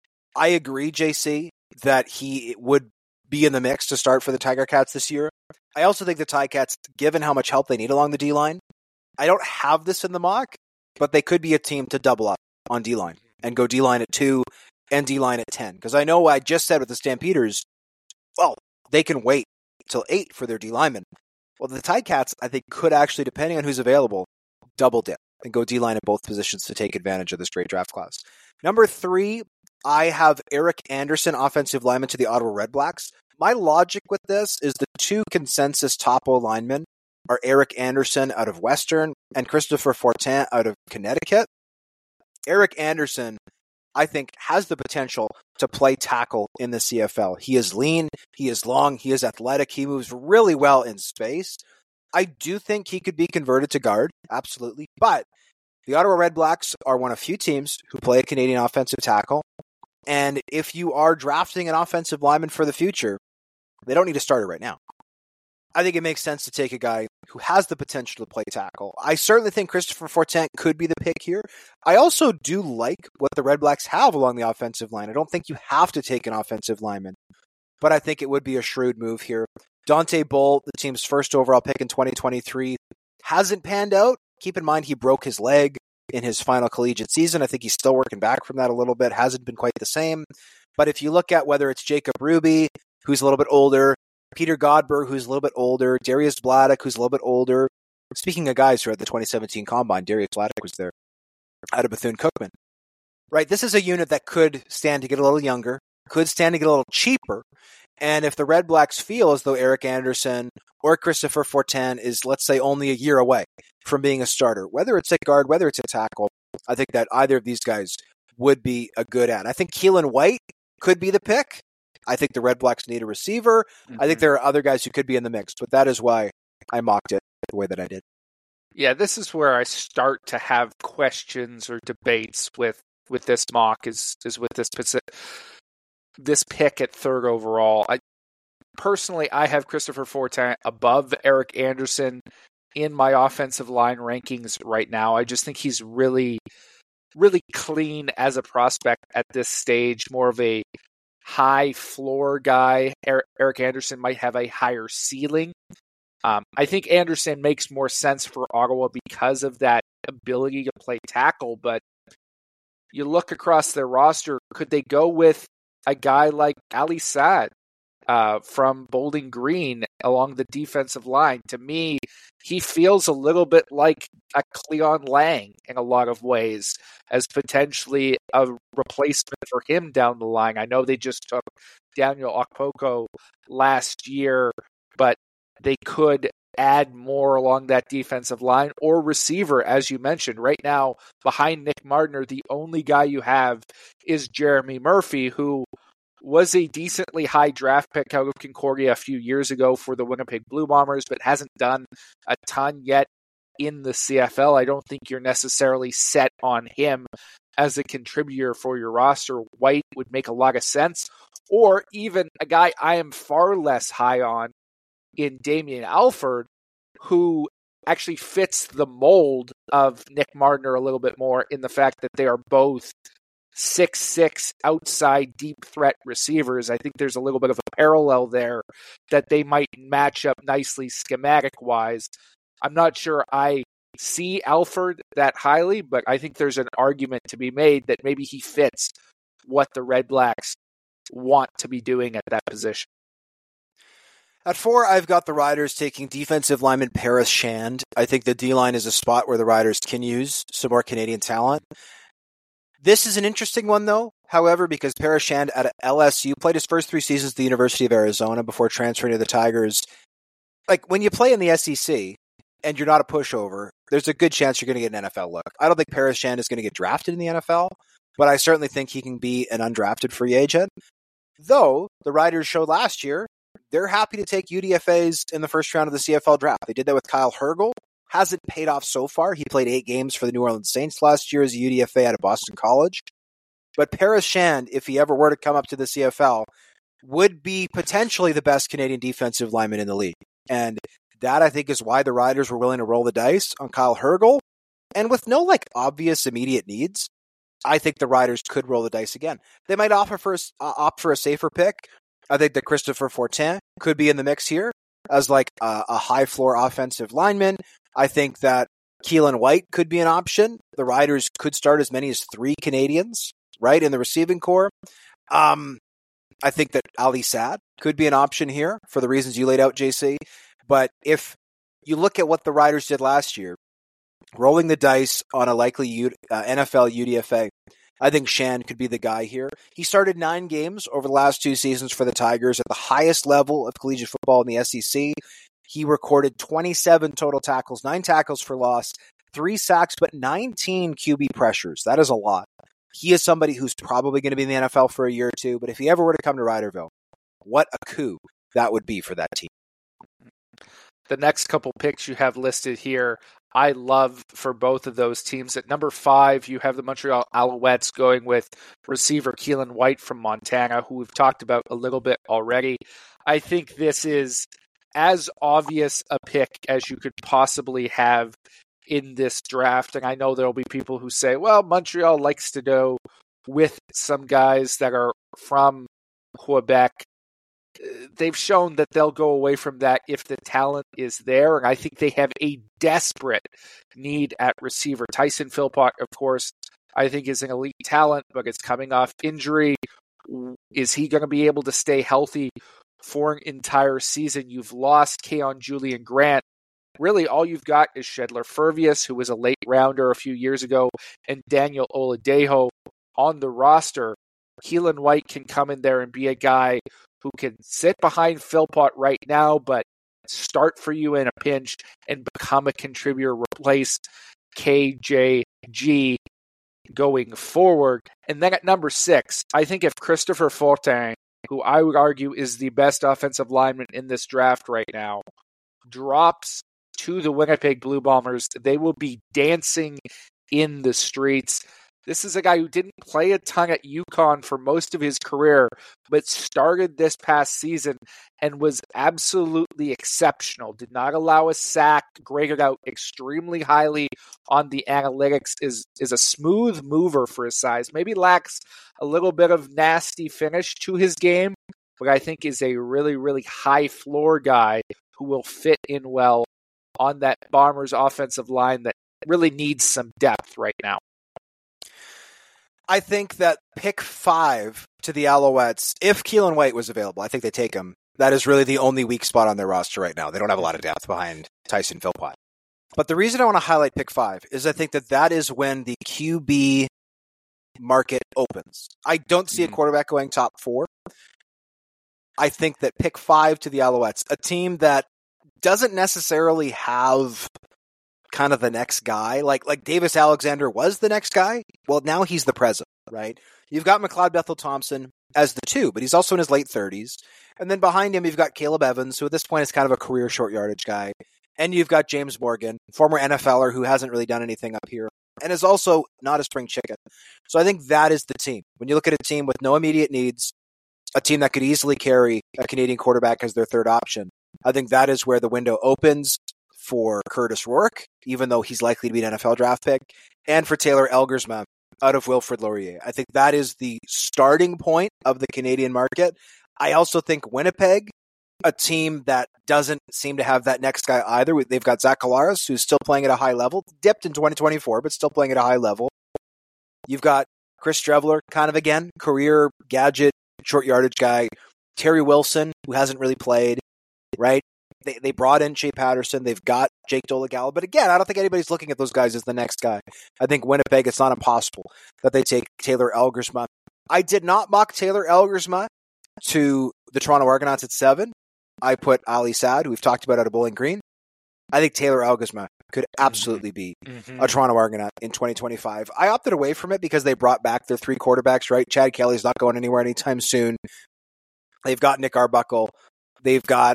D: I agree, JC, that he would be in the mix to start for the Tiger Cats this year. I also think the Ticats, given how much help they need along the D-line, I don't have this in the mock, but they could be a team to double up on D-line and go D-line at 2 and D-line at 10. Because I know I just said with the Stampeders, well, they can wait till 8 for their D-linemen. Well, the Ticats, I think, could actually, depending on who's available, double dip and go D-line at both positions to take advantage of this great draft class. Number 3, I have Eric Anderson, offensive lineman to the Ottawa Redblacks. My logic with this is the 2 consensus top O-linemen are Eric Anderson out of Western and Christopher Fortin out of Connecticut. Eric Anderson, I think, has the potential to play tackle in the CFL. He is lean, he is long, he is athletic, he moves really well in space. I do think he could be converted to guard, absolutely. But the Ottawa Redblacks are one of few teams who play a Canadian offensive tackle. And if you are drafting an offensive lineman for the future, they don't need to start it right now. I think it makes sense to take a guy who has the potential to play tackle. I certainly think Christopher Fortin could be the pick here. I also do like what the Redblacks have along the offensive line. I don't think you have to take an offensive lineman, but I think it would be a shrewd move here. Dante Bull, the team's first overall pick in 2023, hasn't panned out. Keep in mind he broke his leg in his final collegiate season. I think he's still working back from that a little bit. Hasn't been quite the same. But if you look at whether it's Jacob Ruby, who's a little bit older, Peter Godber, who's a little bit older, Darius Bladdock, who's a little bit older. Speaking of guys who are at the 2017 Combine, Darius Bladdock was there out of Bethune-Cookman. Right, this is a unit that could stand to get a little younger, could stand to get a little cheaper. And if the Redblacks feel as though Eric Anderson or Christopher Fortin is, let's say, only a year away from being a starter, whether it's a guard, whether it's a tackle, I think that either of these guys would be a good add. I think Keelan White could be the pick. I think the Redblacks need a receiver. I think there are other guys who could be in the mix, but that is why I mocked it the way that I did.
E: Yeah, this is where I start to have questions or debates with this mock is with this pick at 3rd overall. Personally, I have Christopher Fortin above Eric Anderson in my offensive line rankings right now. I just think he's really, really clean as a prospect at this stage, more of a high floor guy. Eric Anderson might have a higher ceiling. I think Anderson makes more sense for Ottawa because of that ability to play tackle, but you look across their roster, could they go with a guy like Ali Saad from Bowling Green along the defensive line? To me, he feels a little bit like a Cleon Lang in a lot of ways as potentially a replacement for him down the line. I know they just took Daniel Okpoko last year, but they could add more along that defensive line or receiver, as you mentioned. Right now, behind Nick Mardner, the only guy you have is Jeremy Murphy, who was a decently high draft pick out of Concordia a few years ago for the Winnipeg Blue Bombers, but hasn't done a ton yet in the CFL. I don't think you're necessarily set on him as a contributor for your roster. White would make a lot of sense. Or even a guy I am far less high on in Damian Alford, who actually fits the mold of Nick Mardner a little bit more in the fact that they are both 6'6" outside deep threat receivers. I think there's a little bit of a parallel there that they might match up nicely schematic-wise. I'm not sure I see Alford that highly, but I think there's an argument to be made that maybe he fits what the Red Blacks want to be doing at that position.
D: At 4, I've got the Riders taking defensive lineman Paris Shand. I think the D-line is a spot where the Riders can use some more Canadian talent. This is an interesting one, though, however, because Paris Shand at LSU played his first 3 seasons at the University of Arizona before transferring to the Tigers. Like, when you play in the SEC and you're not a pushover, there's a good chance you're going to get an NFL look. I don't think Paris Shand is going to get drafted in the NFL, but I certainly think he can be an undrafted free agent. Though, the Riders showed last year, they're happy to take UDFAs in the first round of the CFL draft. They did that with Kyle Hergel. Hasn't paid off so far. He played 8 games for the New Orleans Saints last year as a UDFA out of Boston College. But Paris Shand, if he ever were to come up to the CFL, would be potentially the best Canadian defensive lineman in the league. And that, I think, is why the Riders were willing to roll the dice on Kyle Hergel. And with no obvious immediate needs, I think the Riders could roll the dice again. They might opt for a safer pick. I think that Christopher Fortin could be in the mix here as a high floor offensive lineman. I think that Keelan White could be an option. The Riders could start as many as 3 Canadians, right, in the receiving corps. I think that Ali Saad could be an option here for the reasons you laid out, JC. But if you look at what the Riders did last year, rolling the dice on a likely NFL UDFA, I think Shand could be the guy here. He started 9 games over the last 2 seasons for the Tigers at the highest level of collegiate football in the SEC. He recorded 27 total tackles, 9 tackles for loss, 3 sacks, but 19 QB pressures. That is a lot. He is somebody who's probably going to be in the NFL for a year or 2, but if he ever were to come to Riderville, what a coup that would be for that team.
E: The next couple picks you have listed here, I love for both of those teams. At number 5, you have the Montreal Alouettes going with receiver Keelan White from Montana, who we've talked about a little bit already. I think this is as obvious a pick as you could possibly have in this draft. And I know there'll be people who say, well, Montreal likes to go with some guys that are from Quebec. They've shown that they'll go away from that if the talent is there, and I think they have a desperate need at receiver. Tyson Philpott, of course, I think is an elite talent, but it's coming off injury. Is he going to be able to stay healthy for an entire season? You've lost Keon Julian Grant. Really, all you've got is Shedler Furvius, who was a late rounder a few years ago, and Daniel Oladejo on the roster. Keelan White can come in there and be a guy who can sit behind Philpott right now, but start for you in a pinch and become a contributor, replace KJG going forward. And then at number 6, I think if Christopher Fortin, who I would argue is the best offensive lineman in this draft right now, drops to the Winnipeg Blue Bombers, they will be dancing in the streets. This is a guy who didn't play a ton at UConn for most of his career, but started this past season and was absolutely exceptional. Did not allow a sack, graded out extremely highly on the analytics, is a smooth mover for his size. Maybe lacks a little bit of nasty finish to his game, but I think is a really, really high floor guy who will fit in well on that Bombers offensive line that really needs some depth right now.
D: I think that pick 5 to the Alouettes, if Keelan White was available, I think they take him. That is really the only weak spot on their roster right now. They don't have a lot of depth behind Tyson Philpott. But the reason I want to highlight pick 5 is I think that is when the QB market opens. I don't see a quarterback going top 4. I think that pick 5 to the Alouettes, a team that doesn't necessarily have kind of the next guy, like Davis Alexander was the next guy. Well, now he's the present, right? You've got McLeod Bethel-Thompson as the 2, but he's also in his late 30s. And then behind him, you've got Caleb Evans, who at this point is kind of a career short yardage guy. And you've got James Morgan, former NFLer who hasn't really done anything up here and is also not a spring chicken. So I think that is the team. When you look at a team with no immediate needs, a team that could easily carry a Canadian quarterback as their third option, I think that is where the window opens for Curtis Rourke, even though he's likely to be an NFL draft pick, and for Taylor Elgersma out of Wilfrid Laurier. I think that is the starting point of the Canadian market. I also think Winnipeg, a team that doesn't seem to have that next guy either. They've got Zach Collaros, who's still playing at a high level, dipped in 2024, but still playing at a high level. You've got Chris Streveler, kind of again, career gadget, short yardage guy. Terry Wilson, who hasn't really played, right? They brought in Shea Patterson. They've got Jake Dolegala. But again, I don't think anybody's looking at those guys as the next guy. I think Winnipeg, it's not impossible that they take Taylor Elgersma. I did not mock Taylor Elgersma to the Toronto Argonauts at 7. I put Ali Saad, who we've talked about out of Bowling Green. I think Taylor Elgersma could absolutely be a Toronto Argonaut in 2025. I opted away from it because they brought back their 3 quarterbacks, right? Chad Kelly's not going anywhere anytime soon. They've got Nick Arbuckle. They've got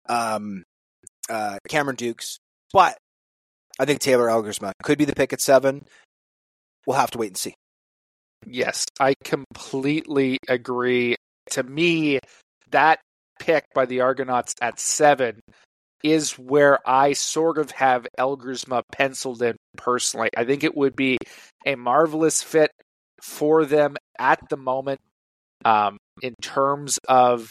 D: Cameron Dukes. But I think Taylor Elgersma could be the pick at 7. We'll have to wait and see.
E: Yes, I completely agree. To me, that pick by the Argonauts at 7 is where I sort of have Elgersma penciled in personally. I think it would be a marvelous fit for them at the moment in terms of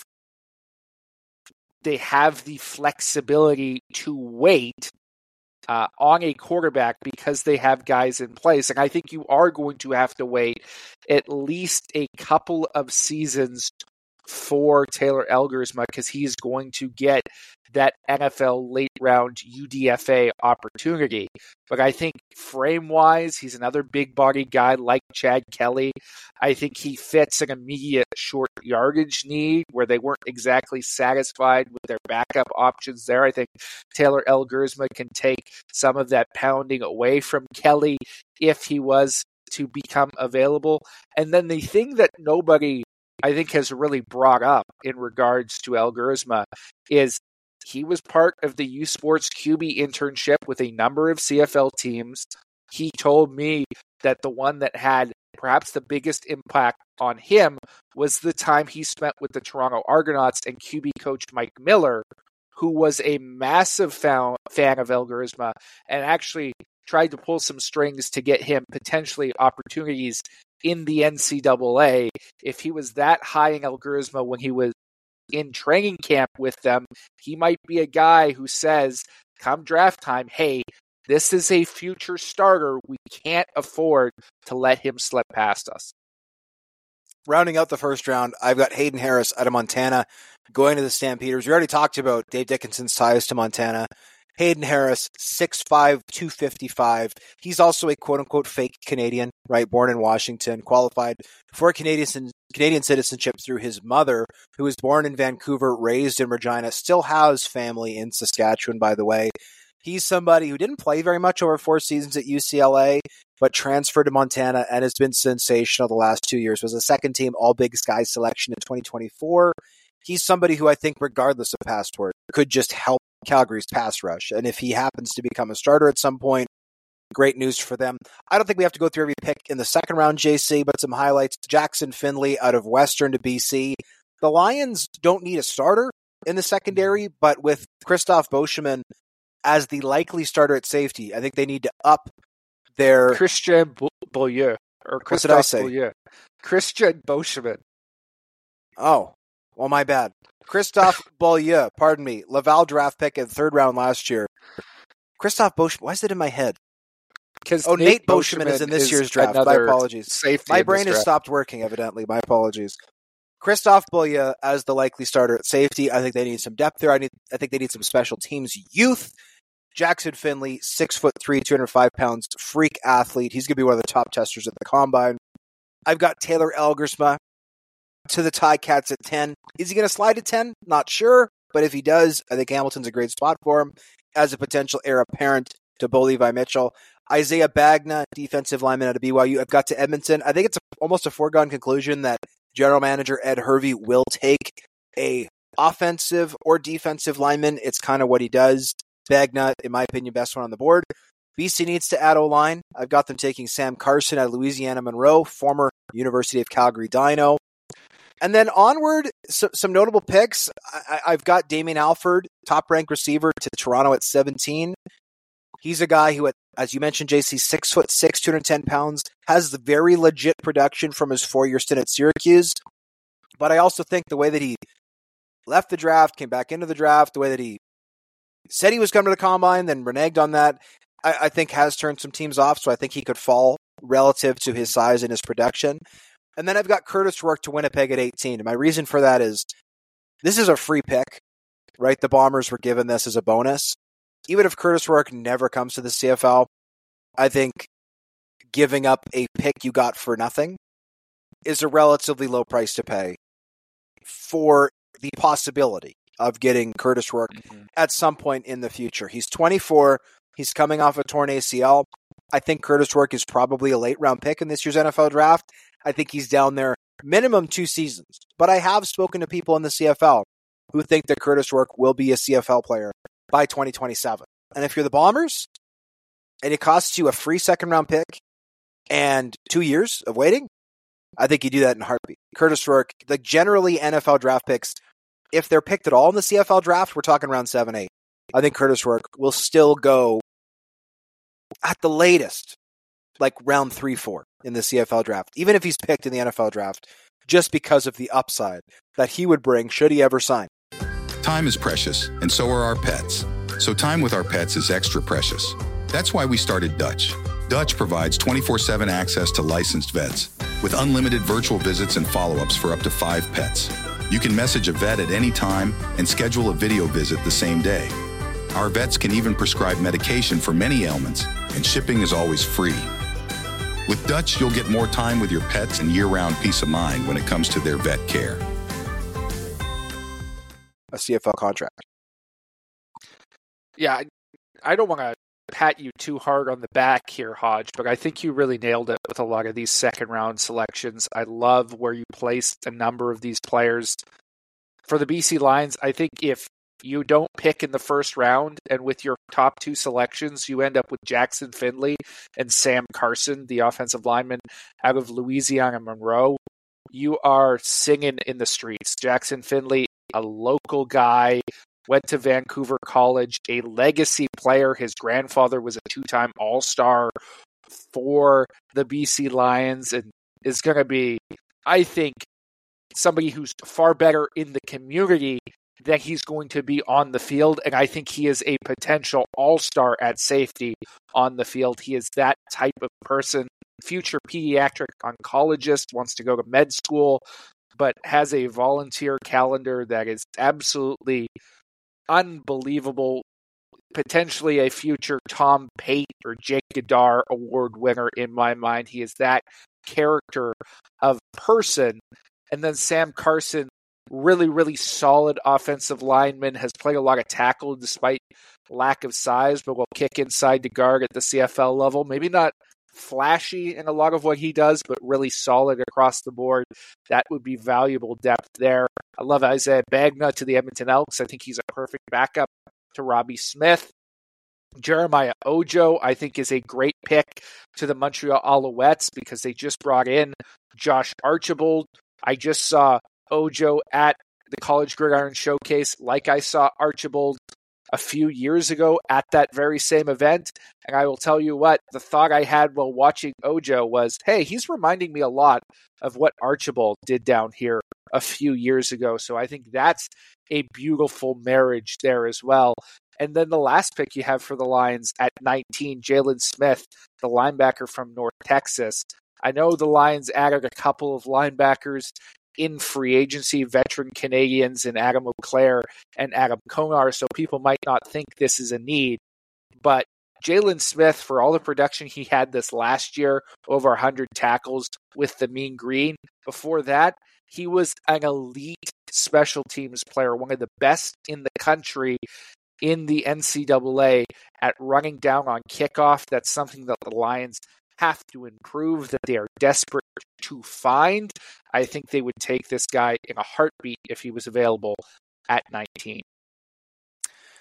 E: they have the flexibility to wait on a quarterback because they have guys in place. And I think you are going to have to wait at least a couple of seasons for Taylor Elgersma because he's going to get that NFL late round UDFA opportunity. But I think frame-wise, he's another big-bodied guy like Chad Kelly. I think he fits an immediate short yardage need where they weren't exactly satisfied with their backup options there. I think Taylor Elgersma can take some of that pounding away from Kelly if he was to become available. And then the thing that nobody, I think, has really brought up in regards to Elgersma is he was part of the U Sports QB internship with a number of CFL teams. He told me that the one that had perhaps the biggest impact on him was the time he spent with the Toronto Argonauts and QB coach Mike Miller, who was a massive fan of Elgersma and actually tried to pull some strings to get him potentially opportunities in the NCAA. If he was that high in Elgersma when he was in training camp with them, he might be a guy who says, come draft time, hey, this is a future starter. We can't afford to let him slip past us.
D: Rounding out the first round, I've got Hayden Harris out of Montana going to the Stampeders. We already talked about Dave Dickinson's ties to Montana. Hayden Harris, 6'5", 255. He's also a quote-unquote fake Canadian, right? Born in Washington, qualified for Canadian citizenship through his mother, who was born in Vancouver, raised in Regina, still has family in Saskatchewan, by the way. He's somebody who didn't play very much over 4 seasons at UCLA, but transferred to Montana and has been sensational the last 2 years. Was a second-team All-Big Sky selection in 2024. He's somebody who I think, regardless of past work, could just help Calgary's pass rush. And if he happens to become a starter at some point, great news for them. I don't think we have to go through every pick in the second round, JC, but some highlights. Jackson Finley out of Western to BC. The Lions don't need a starter in the secondary, but with Christoph Beauchemin as the likely starter at safety, I think they need to up their...
E: Christian Beaulieu. Or Christoph Beaulieu. Christian Beauchemin.
D: Oh, well, my bad. Christoph Beaulieu, pardon me. Laval draft pick in the third round last year. Christoph Beauchemin, why is it in my head?
E: Because
D: Nate Beauchemin is in this year's draft. My apologies. My brain has stopped working, evidently. My apologies. Christoph Beaulieu as the likely starter at safety. I think they need some depth there. I think they need some special teams youth. Jackson Finley, 6'3", 205 pounds, freak athlete. He's going to be one of the top testers at the Combine. I've got Taylor Elgersma to the Ticats at 10. Is he going to slide to 10? Not sure, but if he does, I think Hamilton's a great spot for him as a potential heir apparent to Bo Levi Mitchell. Isaiah Bagna, defensive lineman out of BYU. I've got to Edmonton. I think it's almost a foregone conclusion that general manager Ed Hervey will take a offensive or defensive lineman. It's kind of what he does. Bagnut, in my opinion, best one on the board. BC needs to add O-line. I've got them taking Sam Carson at Louisiana Monroe, former University of Calgary Dino. And then onward, some notable picks. I've got Damien Alford, top-ranked receiver to Toronto at 17. He's a guy who, as you mentioned, JC, 6'6", 210 pounds, has the very legit production from his 4-year stint at Syracuse. But I also think the way that he left the draft, came back into the draft, the way that he said he was coming to the combine, then reneged on that, I think has turned some teams off. So I think he could fall relative to his size and his production. And then I've got Curtis Rourke to Winnipeg at 18. And my reason for that is this is a free pick, right? The Bombers were given this as a bonus. Even if Curtis Rourke never comes to the CFL, I think giving up a pick you got for nothing is a relatively low price to pay for the possibility of getting Curtis Rourke at some point in the future. He's 24. He's coming off a torn ACL. I think Curtis Rourke is probably a late-round pick in this year's NFL draft. I think he's down there minimum 2 seasons. But I have spoken to people in the CFL who think that Curtis Rourke will be a CFL player by 2027. And if you're the Bombers, and it costs you a free second-round pick and 2 years of waiting, I think you do that in a heartbeat. Curtis Rourke, like generally NFL draft picks, if they're picked at all in the CFL draft, we're talking around 7-8. I think Curtis Rourke will still go at the latest, like round 3-4 in the CFL draft, even if he's picked in the NFL draft, just because of the upside that he would bring should he ever sign.
G: Time is precious, and so are our pets. So time with our pets is extra precious. That's why we started Dutch. Dutch provides 24/7 access to licensed vets with unlimited virtual visits and follow-ups for up to 5 pets. You can message a vet at any time and schedule a video visit the same day. Our vets can even prescribe medication for many ailments, and shipping is always free. With Dutch, you'll get more time with your pets and year-round peace of mind when it comes to their vet care.
D: A CFL contract.
E: Yeah, I don't want to pat you too hard on the back here, Hodge, but I think you really nailed it with a lot of these second-round selections. I love where you placed a number of these players. For the BC Lions, I think if you don't pick in the first round, and with your top 2 selections, you end up with Jackson Finley and Sam Carson, the offensive lineman out of Louisiana Monroe, you are singing in the streets. Jackson Finley, a local guy, went to Vancouver College, a legacy player. His grandfather was a 2-time All-Star for the BC Lions and is going to be, I think, somebody who's far better in the community than he's going to be on the field. And I think he is a potential all-star at safety on the field. He is that type of person, future pediatric oncologist, wants to go to med school, but has a volunteer calendar that is absolutely unbelievable. Potentially a future Tom Pate or Jake Gadar award winner in my mind. He is that character of person. And then Sam Carson, really, really solid offensive lineman, has played a lot of tackle despite lack of size, but will kick inside to guard at the CFL level. Maybe not flashy in a lot of what he does, but really solid across the board. That would be valuable depth there. I love Isaiah Bagnut to the Edmonton Elks. I think he's a perfect backup to Robbie Smith. Jeremiah Ojo, I think, is a great pick to the Montreal Alouettes because they just brought in Josh Archibald. I just saw Ojo at the College Gridiron Showcase like I saw Archibald a few years ago at that very same event. And I will tell you what, the thought I had while watching Ojo was, hey, he's reminding me a lot of what Archibald did down here a few years ago. So I think that's a beautiful marriage there as well. And then the last pick you have for the Lions at 19, Jalen Smith, the linebacker from North Texas. I know the Lions added a couple of linebackers in free agency, veteran Canadians in Adam Auclair and Adam Konar, so people might not think this is a need. But Jalen Smith, for all the production he had this last year, over 100 tackles with the Mean Green, before that, he was an elite special teams player, one of the best in the country in the NCAA at running down on kickoff. That's something that the Lions have to improve, that they are desperate to find. I think they would take this guy in a heartbeat if he was available at 19.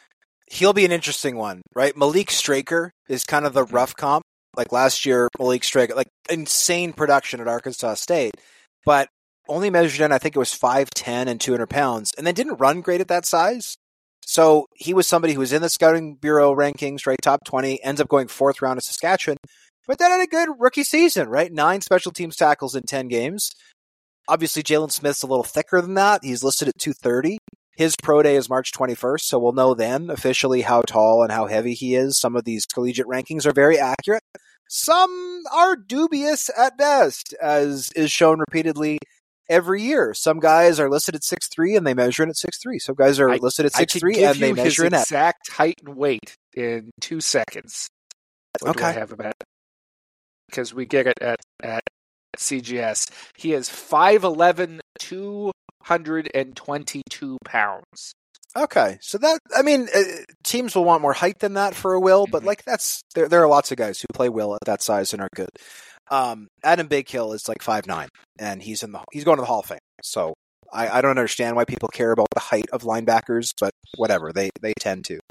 D: He'll be an interesting one, right? Malik Straker is kind of the rough comp. Like last year, Malik Straker, like insane production at Arkansas State, but only measured in, I think it was 5'10" and 200 pounds, and then didn't run great at that size. So he was somebody who was in the Scouting Bureau rankings, right? Top 20, ends up going 4th round to Saskatchewan, but then had a good rookie season, right? 9 special teams tackles in 10 games. Obviously, Jalen Smith's a little thicker than that. He's listed at 230. His pro day is March 21st, so we'll know then officially how tall and how heavy he is. Some of these collegiate rankings are very accurate. Some are dubious at best, as is shown repeatedly every year. Some guys are listed at 6'3" and they measure in at 6'3". Some guys are listed at 6'3" and they measure in at
E: exact height and weight in 2 seconds. What do I have about it? Because we get it at CGS. He is 5'11", 222 pounds.
D: Okay, so that, I mean, teams will want more height than that for a Will, but like there are lots of guys who play Will at that size and are good. Adam Bighill is like 5'9", and he's going to the Hall of Fame. So I don't understand why people care about the height of linebackers, but whatever, they tend to.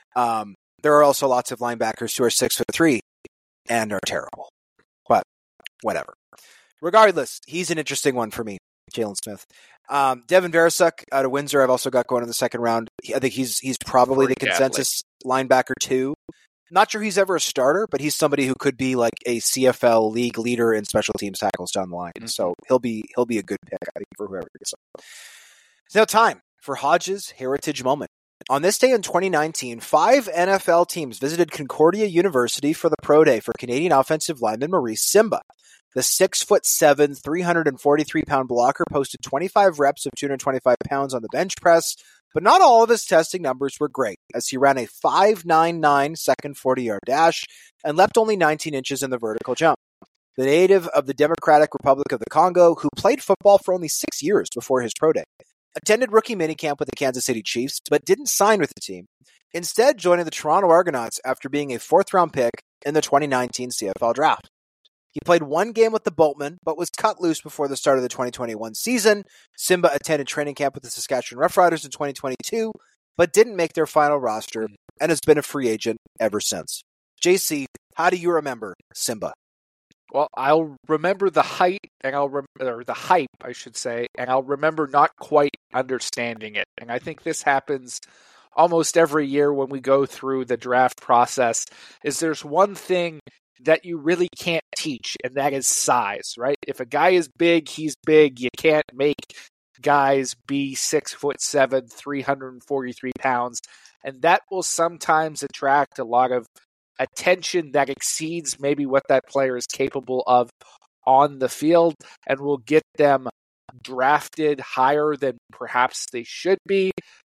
D: There are also lots of linebackers who are 6'3" and are terrible, but whatever. Regardless, he's an interesting one for me, Jalen Smith. Devin Verasuk out of Windsor, I've also got going in the second round. I think he's probably the consensus linebacker too. Not sure he's ever a starter, but he's somebody who could be like a CFL league leader in special teams tackles down the line. Mm-hmm. So he'll be a good pick, I think, for whoever gets up. It's now time for Hodge's Heritage Moment. On this day in 2019, 5 NFL teams visited Concordia University for the Pro Day for Canadian offensive lineman Maurice Simba. The 6'7", 343-pound blocker posted 25 reps of 225 pounds on the bench press, but not all of his testing numbers were great, as he ran a 5.99 second 40-yard dash and leapt only 19 inches in the vertical jump. The native of the Democratic Republic of the Congo, who played football for only 6 years before his pro day, attended rookie minicamp with the Kansas City Chiefs, but didn't sign with the team, instead joining the Toronto Argonauts after being a 4th-round pick in the 2019 CFL draft. He played 1 game with the Boltmen, but was cut loose before the start of the 2021 season. Simba attended training camp with the Saskatchewan Roughriders in 2022, but didn't make their final roster and has been a free agent ever since. JC, how do you remember Simba?
E: Well, I'll remember the height, and or the hype, I should say, and I'll remember not quite understanding it. And I think this happens almost every year when we go through the draft process, is there's one thing that you really can't teach, and that is size, right? If a guy is big, he's big. You can't make guys be 6'7", 343 pounds, and that will sometimes attract a lot of attention that exceeds maybe what that player is capable of on the field, and will get them drafted higher than perhaps they should be.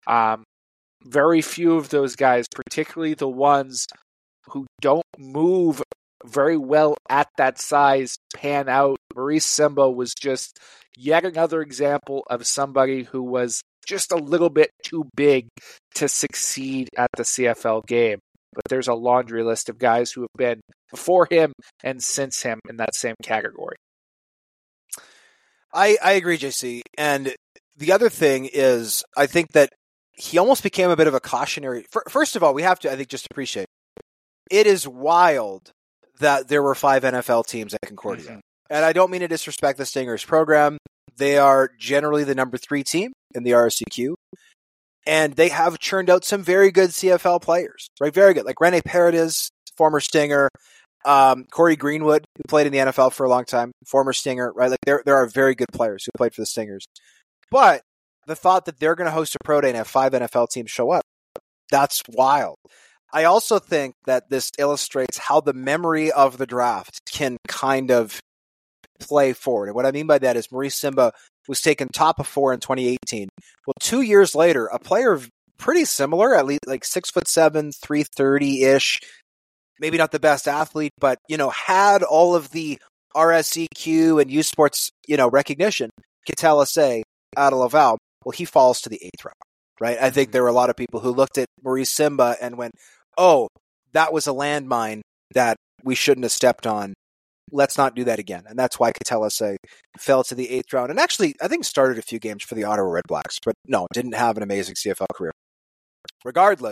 E: Very few of those guys, particularly the ones who don't move very well at that size, pan out. Maurice Simba was just yet another example of somebody who was just a little bit too big to succeed at the CFL game. But there's a laundry list of guys who have been before him and since him in that same category.
D: I agree, JC. And the other thing is, I think that he almost became a bit of a cautionary. First of all, we have to, I think, just appreciate it is wild that there were 5 NFL teams at Concordia. Mm-hmm. And I don't mean to disrespect the Stingers program. They are generally the number 3 team in the RSCQ. And they have churned out some very good CFL players, right? Very good. Like Rene Paredes, former Stinger, Corey Greenwood, who played in the NFL for a long time, former Stinger, right? Like there are very good players who played for the Stingers. But the thought that they're going to host a pro day and have 5 NFL teams show up, that's wild. I also think that this illustrates how the memory of the draft can kind of play forward. And what I mean by that is Maurice Simba was taken top of 4 in 2018. Well, 2 years later, a player pretty similar, at least like 6'7", 330-ish, maybe not the best athlete, but, had all of the RSEQ and U Sports, recognition, Kittel Asay out of Laval. Well, he falls to the 8th round, right? I think there were a lot of people who looked at Maurice Simba and went, oh, that was a landmine that we shouldn't have stepped on. Let's not do that again. And that's why Kittel Asay fell to the 8th round. And actually, I think started a few games for the Ottawa Red Blacks, but no, didn't have an amazing CFL career. Regardless,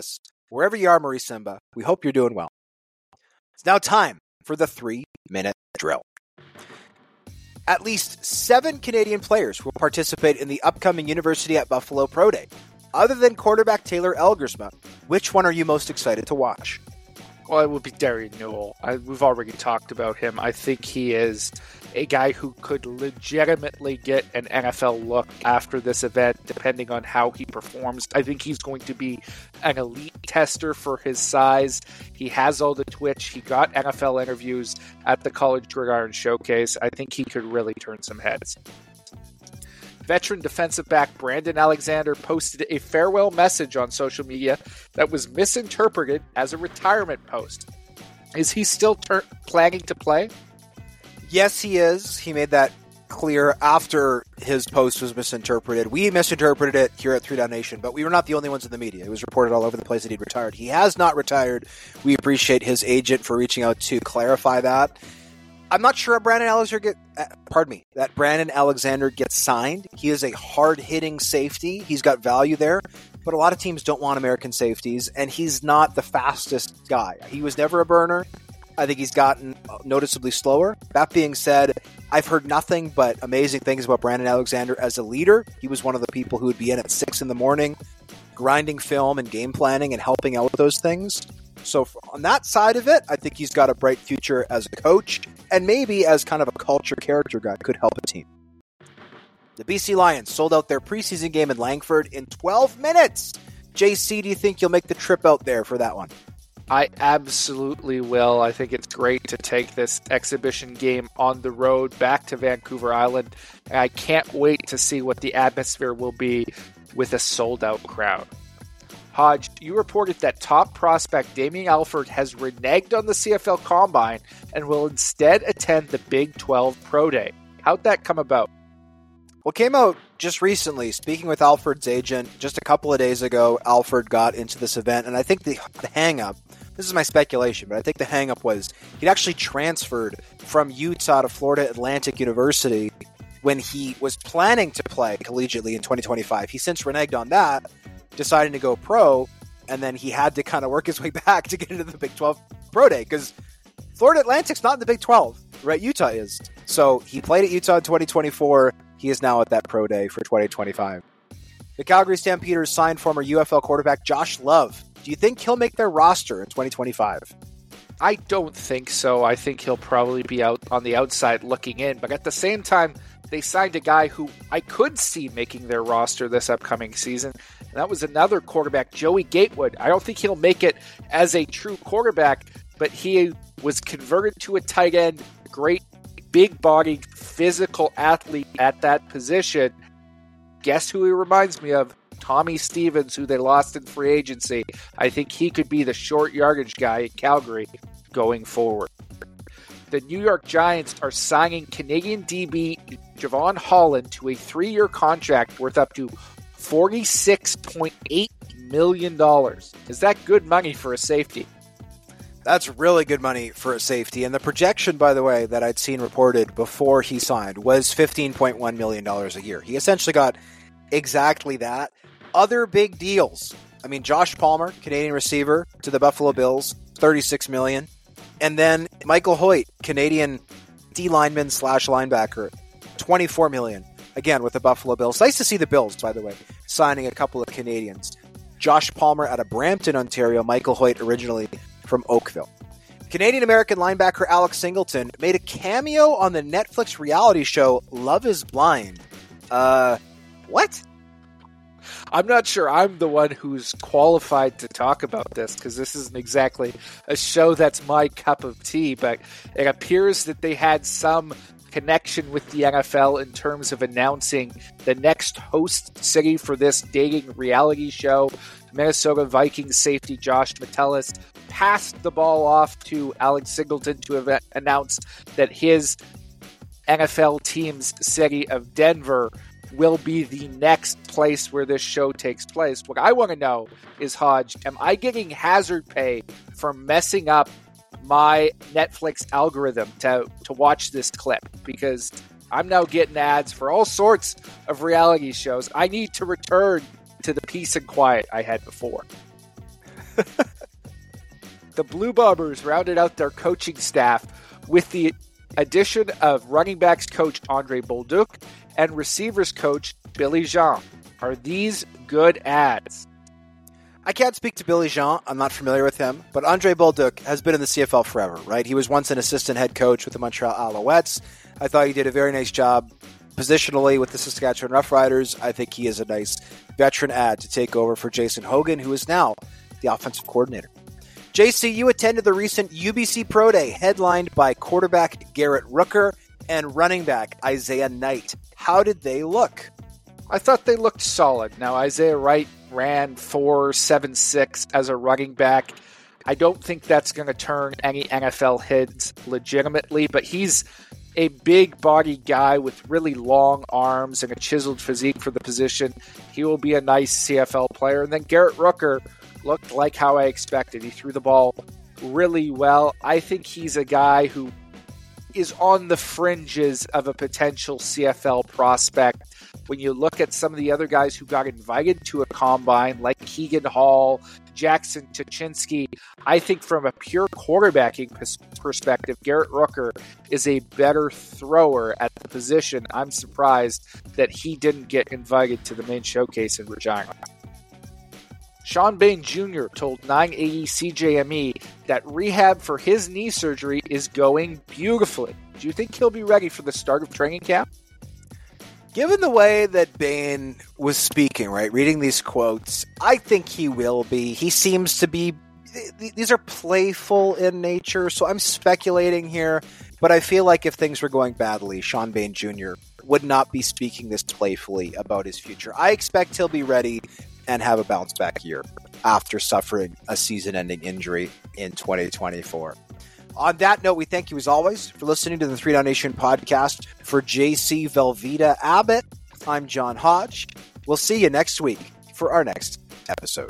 D: Wherever you are, Maurice Simba, we hope you're doing well. It's now time for the 3-minute drill. At least 7 Canadian players will participate in the upcoming University at Buffalo Pro Day. Other than quarterback Taylor Elgersma, which one are you most excited to watch?
E: Well, it would be Darian Newell. We've already talked about him. I think he is a guy who could legitimately get an NFL look after this event, depending on how he performs. I think he's going to be an elite tester for his size. He has all the twitch. He got NFL interviews at the College Gridiron Showcase. I think he could really turn some heads. Veteran defensive back Brandon Alexander posted a farewell message on social media that was misinterpreted as a retirement post. Is he still planning to play?
D: Yes, he is. He made that clear after his post was misinterpreted. We misinterpreted it here at 3 Down Nation, but we were not the only ones in the media. It was reported all over the place that he'd retired. He has not retired. We appreciate his agent for reaching out to clarify that. I'm not sure that Brandon Alexander gets signed. He is a hard-hitting safety. He's got value there, but a lot of teams don't want American safeties, and he's not the fastest guy. He was never a burner. I think he's gotten noticeably slower. That being said, I've heard nothing but amazing things about Brandon Alexander as a leader. He was one of the people who would be in at 6 a.m, grinding film and game planning and helping out with those things. So on that side of it, I think he's got a bright future as a coach, and maybe as kind of a culture character guy could help a team. The BC Lions sold out their preseason game in Langford in 12 minutes. JC, do you think you'll make the trip out there for that one?
E: I absolutely will. I think it's great to take this exhibition game on the road back to Vancouver Island. And I can't wait to see what the atmosphere will be with a sold-out crowd. Hodge, you reported that top prospect Damien Alford has reneged on the CFL Combine and will instead attend the Big 12 Pro Day. How'd that come about?
D: Well, it came out just recently. Speaking with Alford's agent, just a couple of days ago, Alford got into this event, and I think the hang-up, this is my speculation, but I think the hang-up was he'd actually transferred from Utah to Florida Atlantic University when he was planning to play collegiately in 2025. He since reneged on that, deciding to go pro, and then he had to kind of work his way back to get into the Big 12 Pro Day, because Florida Atlantic's not in the Big 12, right? Utah is. So he played at Utah in 2024. He is now at that Pro Day for 2025. The Calgary Stampeders signed former UFL quarterback Josh Love. Do you think he'll make their roster in 2025?
E: I don't think so. I think he'll probably be out on the outside looking in, but at the same time, they signed a guy who I could see making their roster this upcoming season. And that was another quarterback, Joey Gatewood. I don't think he'll make it as a true quarterback, but he was converted to a tight end, great big-bodied physical athlete at that position. Guess who he reminds me of? Tommy Stevens, who they lost in free agency. I think he could be the short yardage guy in Calgary going forward. The New York Giants are signing Canadian DB Javon Holland to a 3-year contract worth up to $46.8 million. Is that good money for a safety?
D: That's really good money for a safety. And the projection, by the way, that I'd seen reported before he signed was $15.1 million a year. He essentially got exactly that. Other big deals. I mean, Josh Palmer, Canadian receiver to the Buffalo Bills, $36 million. And then Michael Hoyt, Canadian D-lineman / linebacker, $24 million. Again, with the Buffalo Bills. Nice to see the Bills, by the way, signing a couple of Canadians. Josh Palmer out of Brampton, Ontario. Michael Hoyt originally from Oakville. Canadian-American linebacker Alex Singleton made a cameo on the Netflix reality show Love is Blind. What?
E: I'm not sure I'm the one who's qualified to talk about this, because this isn't exactly a show that's my cup of tea, but it appears that they had some connection with the NFL in terms of announcing the next host city for this dating reality show. Minnesota Vikings safety Josh Metellus passed the ball off to Alex Singleton to announce that his NFL team's city of Denver will be the next place where this show takes place. What I want to know is, Hodge, am I getting hazard pay for messing up my Netflix algorithm to watch this clip? Because I'm now getting ads for all sorts of reality shows. I need to return to the peace and quiet I had before. The Blue Bombers rounded out their coaching staff with the addition of running backs coach Andre Bolduc and receivers coach Billy Jean. Are these good ads?
D: I can't speak to Billy Jean. I'm not familiar with him. But Andre Bolduc has been in the CFL forever, right? He was once an assistant head coach with the Montreal Alouettes. I thought he did a very nice job positionally with the Saskatchewan Roughriders. I think he is a nice veteran ad to take over for Jason Hogan, who is now the offensive coordinator. JC, you attended the recent UBC Pro Day, headlined by quarterback Garrett Rooker and running back Isaiah Knight. How did they look?
E: I thought they looked solid. Now, Isaiah Wright ran 4.76 as a running back. I don't think that's going to turn any NFL heads legitimately, but he's a big body guy with really long arms and a chiseled physique for the position. He will be a nice CFL player. And then Garrett Rooker looked like how I expected. He threw the ball really well. I think he's a guy who is on the fringes of a potential CFL prospect. When you look at some of the other guys who got invited to a combine, like Keegan Hall, Jackson Tuchinski, I think from a pure quarterbacking perspective, Garrett Rooker is a better thrower at the position. I'm surprised that he didn't get invited to the main showcase in Regina. Sean Bain Jr. told 980 CJME that rehab for his knee surgery is going beautifully. Do you think he'll be ready for the start of training camp?
D: Given the way that Bain was speaking, right, reading these quotes, I think he will be. He seems to be, these are playful in nature, so I'm speculating here, but I feel like if things were going badly, Sean Bain Jr. would not be speaking this playfully about his future. I expect he'll be ready and have a bounce-back year after suffering a season-ending injury in 2024. On that note, we thank you as always for listening to the 3 Down Nation podcast. For JC Velveeta Abbott, I'm John Hodge. We'll see you next week for our next episode.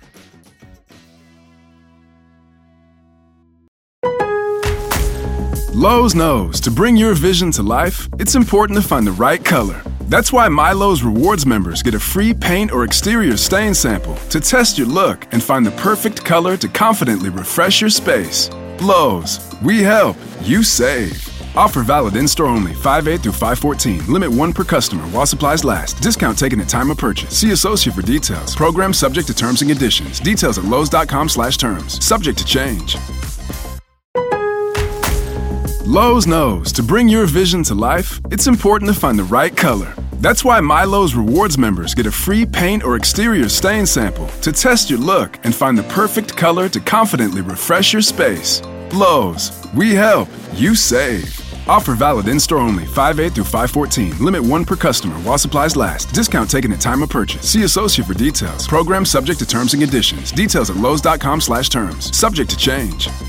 F: Lowe's knows to bring your vision to life, it's important to find the right color. That's why MyLowe's Rewards members get a free paint or exterior stain sample to test your look and find the perfect color to confidently refresh your space. Lowe's, we help, you save. Offer valid in-store only 5/8 through 5/14. Limit 1 per customer while supplies last. Discount taken at time of purchase. See associate for details. Program subject to terms and conditions. Details at lowes.com/terms. Subject to change. Lowe's knows to bring your vision to life, it's important to find the right color. That's why MyLowe's Rewards members get a free paint or exterior stain sample to test your look and find the perfect color to confidently refresh your space. Lowe's, we help, you save. Offer valid in-store only 5/8 through 5/14. Limit 1 per customer while supplies last. Discount taken at time of purchase. See associate for details. Program subject to terms and conditions. Details at lowes.com/terms. Subject to change.